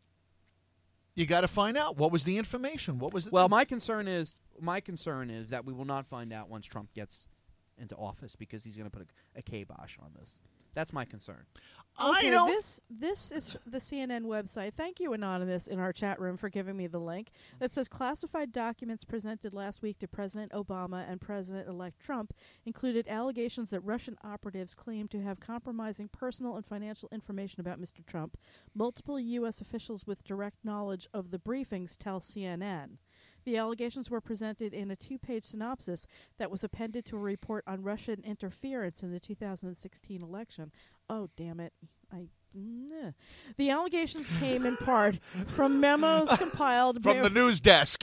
You got to find out what was the information. What was it? Well, my concern is my concern is that we will not find out once Trump gets into office because he's going to put a, a kibosh on this. That's my concern. I Okay, don't. this this is the C N N website. Thank you, Anonymous, in our chat room for giving me the link. That says classified documents presented last week to President Obama and President-elect Trump included allegations that Russian operatives claimed to have compromising personal and financial information about Mister Trump. Multiple U S officials with direct knowledge of the briefings tell C N N. The allegations were presented in a two-page synopsis that was appended to a report on Russian interference in the two thousand sixteen election. Oh, damn it. I nah. The allegations came in part from memos compiled by From the news desk.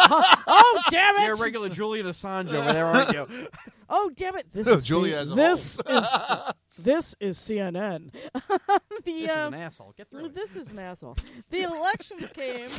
Oh, damn it! You're a regular Julian Assange over there, aren't you? Oh, damn it! This Oh, is Julia C- as a this is this is C N N. the This is um, an asshole. Get through it. this is an asshole. The elections came.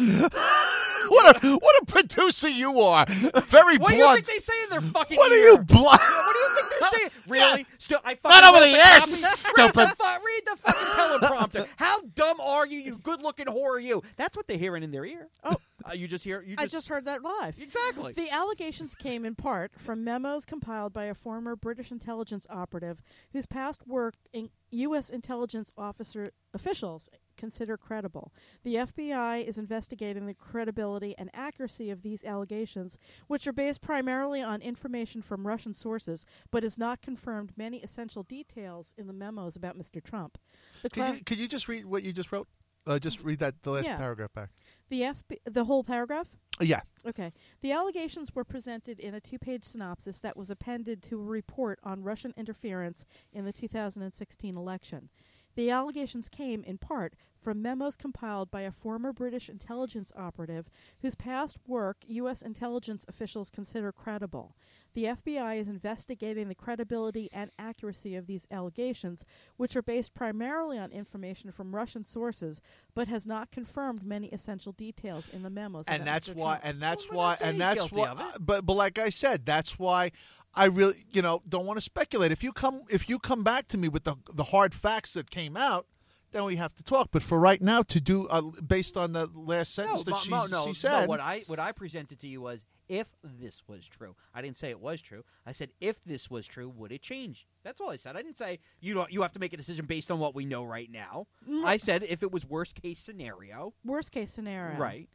what a what a producer you are. Very What do blunt. you think they say in their fucking What are ear? you blunt? What do you think they're saying? Really? Still, I fucking Not over wrote the air, copy. stupid. Read the, fu- read the fucking teleprompter. How dumb are you? You good-looking whore, are you? That's what they're hearing in their ear. Oh, Uh, you just hear. You I just, just heard that live. exactly. The allegations came in part from memos compiled by a former British intelligence operative whose past work in U S intelligence officer officials consider credible. The F B I is investigating the credibility and accuracy of these allegations, which are based primarily on information from Russian sources, but has not confirmed many essential details in the memos about Mister Trump. The Could cla- you, could you just read what you just wrote? Uh, just read that the last Yeah. paragraph back. the F B the whole paragraph? Uh, yeah. Okay. The allegations were presented in a two-page synopsis that was appended to a report on Russian interference in the two thousand sixteen election. The allegations came, in part, from memos compiled by a former British intelligence operative whose past work U S intelligence officials consider credible. The F B I is investigating the credibility and accuracy of these allegations, which are based primarily on information from Russian sources, but has not confirmed many essential details in the memos. And about that's Mister why Trump. and that's Well, we're why not saying and he's that's guilty why of it. but but like I said, that's why I really, you know, don't want to speculate. If you come if you come back to me with the the hard facts that came out, then we have to talk. But for right now, to do uh, based on the last sentence that no, she, no, no, she no. said, What I what I presented to you was if this was true. I didn't say it was true. I said if this was true, would it change? That's all I said. I didn't say you don't. You have to make a decision based on what we know right now. Mm. I said if it was worst case scenario. Worst case scenario. Right.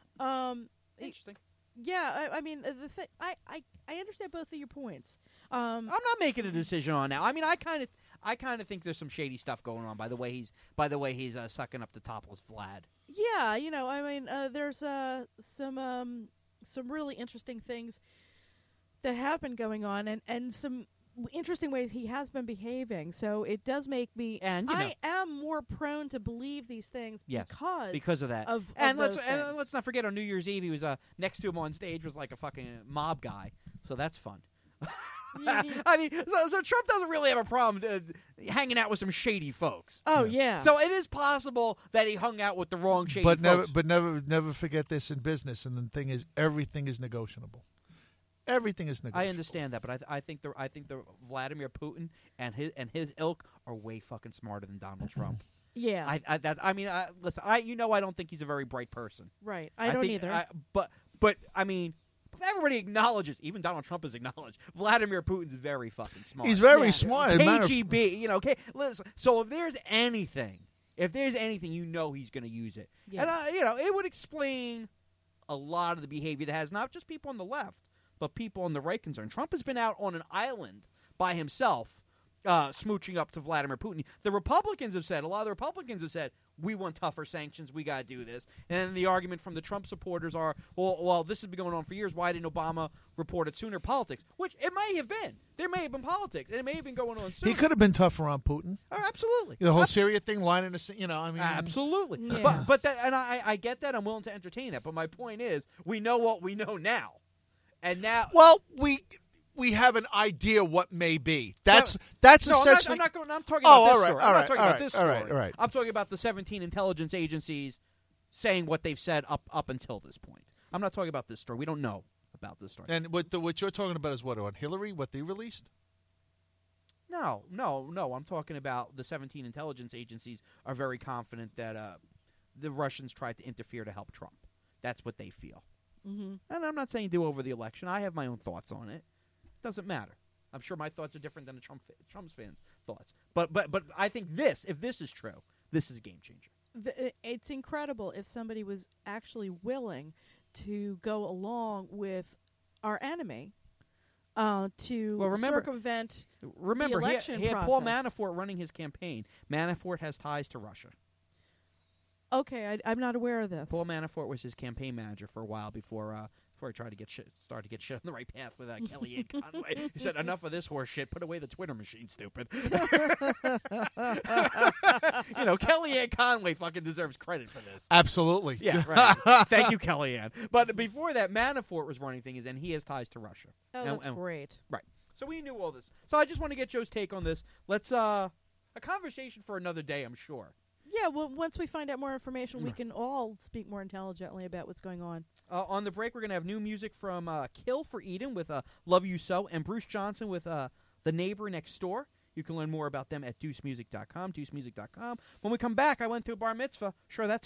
Um. Interesting. Yeah. I, I mean, uh, the thing. I, I. I understand both of your points. Um. I'm not making a decision on now. I mean, I kind of, I kind of think there's some shady stuff going on by the way he's, by the way he's uh, sucking up the topless Vlad. Yeah. You know. I mean, uh, there's uh some um some really interesting things that have been going on, and and some interesting ways he has been behaving. So it does make me. And, you know- I am more prone to believe these things Yes, because because of that. of, of and let's those and things. let's not forget on New Year's Eve he was uh, next to him on stage was like a fucking mob guy. So that's fun. Yeah, he- I mean, so, so Trump doesn't really have a problem uh, hanging out with some shady folks. Oh yeah. So it is possible that he hung out with the wrong shady but never folks. but never never forget this in business. And the thing is, everything is negotiable. Everything is negotiable. I understand that, but I, th- I think the I think the Vladimir Putin and his and his ilk are way fucking smarter than Donald Trump. Yeah. I, I, that, I mean, I, listen, I, you know, I don't think he's a very bright person. right. I, don't think, either. I, but, but I mean, everybody acknowledges. Even Donald Trump has acknowledged Vladimir Putin's very fucking smart. He's very Yeah. smart. As a matter of- K G B, you know. Okay, listen. So if there's anything, if there's anything, you know, he's going to use it. Yes. And uh, you know, it would explain a lot of the behavior that has not just people on the left, but people on the right concerned. Trump has been out on an island by himself, uh, smooching up to Vladimir Putin. The Republicans have said, a lot of the Republicans have said, we want tougher sanctions, we got to do this. And then the argument from the Trump supporters are, well, well, this has been going on for years. Why didn't Obama report it sooner? Politics, which it may have been. There may have been politics, and it may have been going on sooner. He could have been tougher on Putin. Oh, absolutely. The whole Ab- Syria thing, lining us, you know, I mean. Absolutely. Yeah. But, but that, and I, I get that. I'm willing to entertain that. But my point is, we know what we know now. And now. Well, we we have an idea what may be. That's No, that's No, I'm not, essentially. I'm not going. I'm talking Oh, about this all right, story. all I'm right, not talking all about right, this all story. right, all right. I'm talking about the seventeen intelligence agencies saying what they've said up up until this point. I'm not talking about this story. We don't know about this story. And what the, what you're talking about is what on Hillary? What they released? No, no, no. I'm talking about the seventeen intelligence agencies are very confident that uh, the Russians tried to interfere to help Trump. That's what they feel. mm-hmm. And I'm not saying do over the election. I have my own thoughts on it. Doesn't matter. I'm sure my thoughts are different than the Trump Trump's fans' thoughts. But but but I think this, if this is true, this is a game changer. The, it's incredible if somebody was actually willing to go along with our enemy uh, to Well, remember- circumvent. Remember, he had, election he had Paul process. Manafort running his campaign. Manafort has ties to Russia. Okay, I, I'm not aware of this. Paul Manafort was his campaign manager for a while before uh, before he tried to get shit, started to get shit on the right path with uh, Kellyanne Conway. He said, "Enough of this horse shit. Put away the Twitter machine, stupid." You know, Kellyanne Conway fucking deserves credit for this. Absolutely. Yeah, right. Thank you, Kellyanne. But before that, Manafort was running things, and he has ties to Russia. oh, and- that's and- great. Right. So we knew all this. So I just want to get Joe's take on this. Let's uh, a conversation for another day, I'm sure. Yeah, well, once we find out more information, we Right. can all speak more intelligently about what's going on. Uh, on the break, we're going to have new music from uh, Kill for Eden with uh, Love You So, and Bruce Johnson with uh, The Neighbor Next Door. You can learn more about them at deuce music dot com, deuce music dot com. When we come back, I went to a bar mitzvah. Sure, that's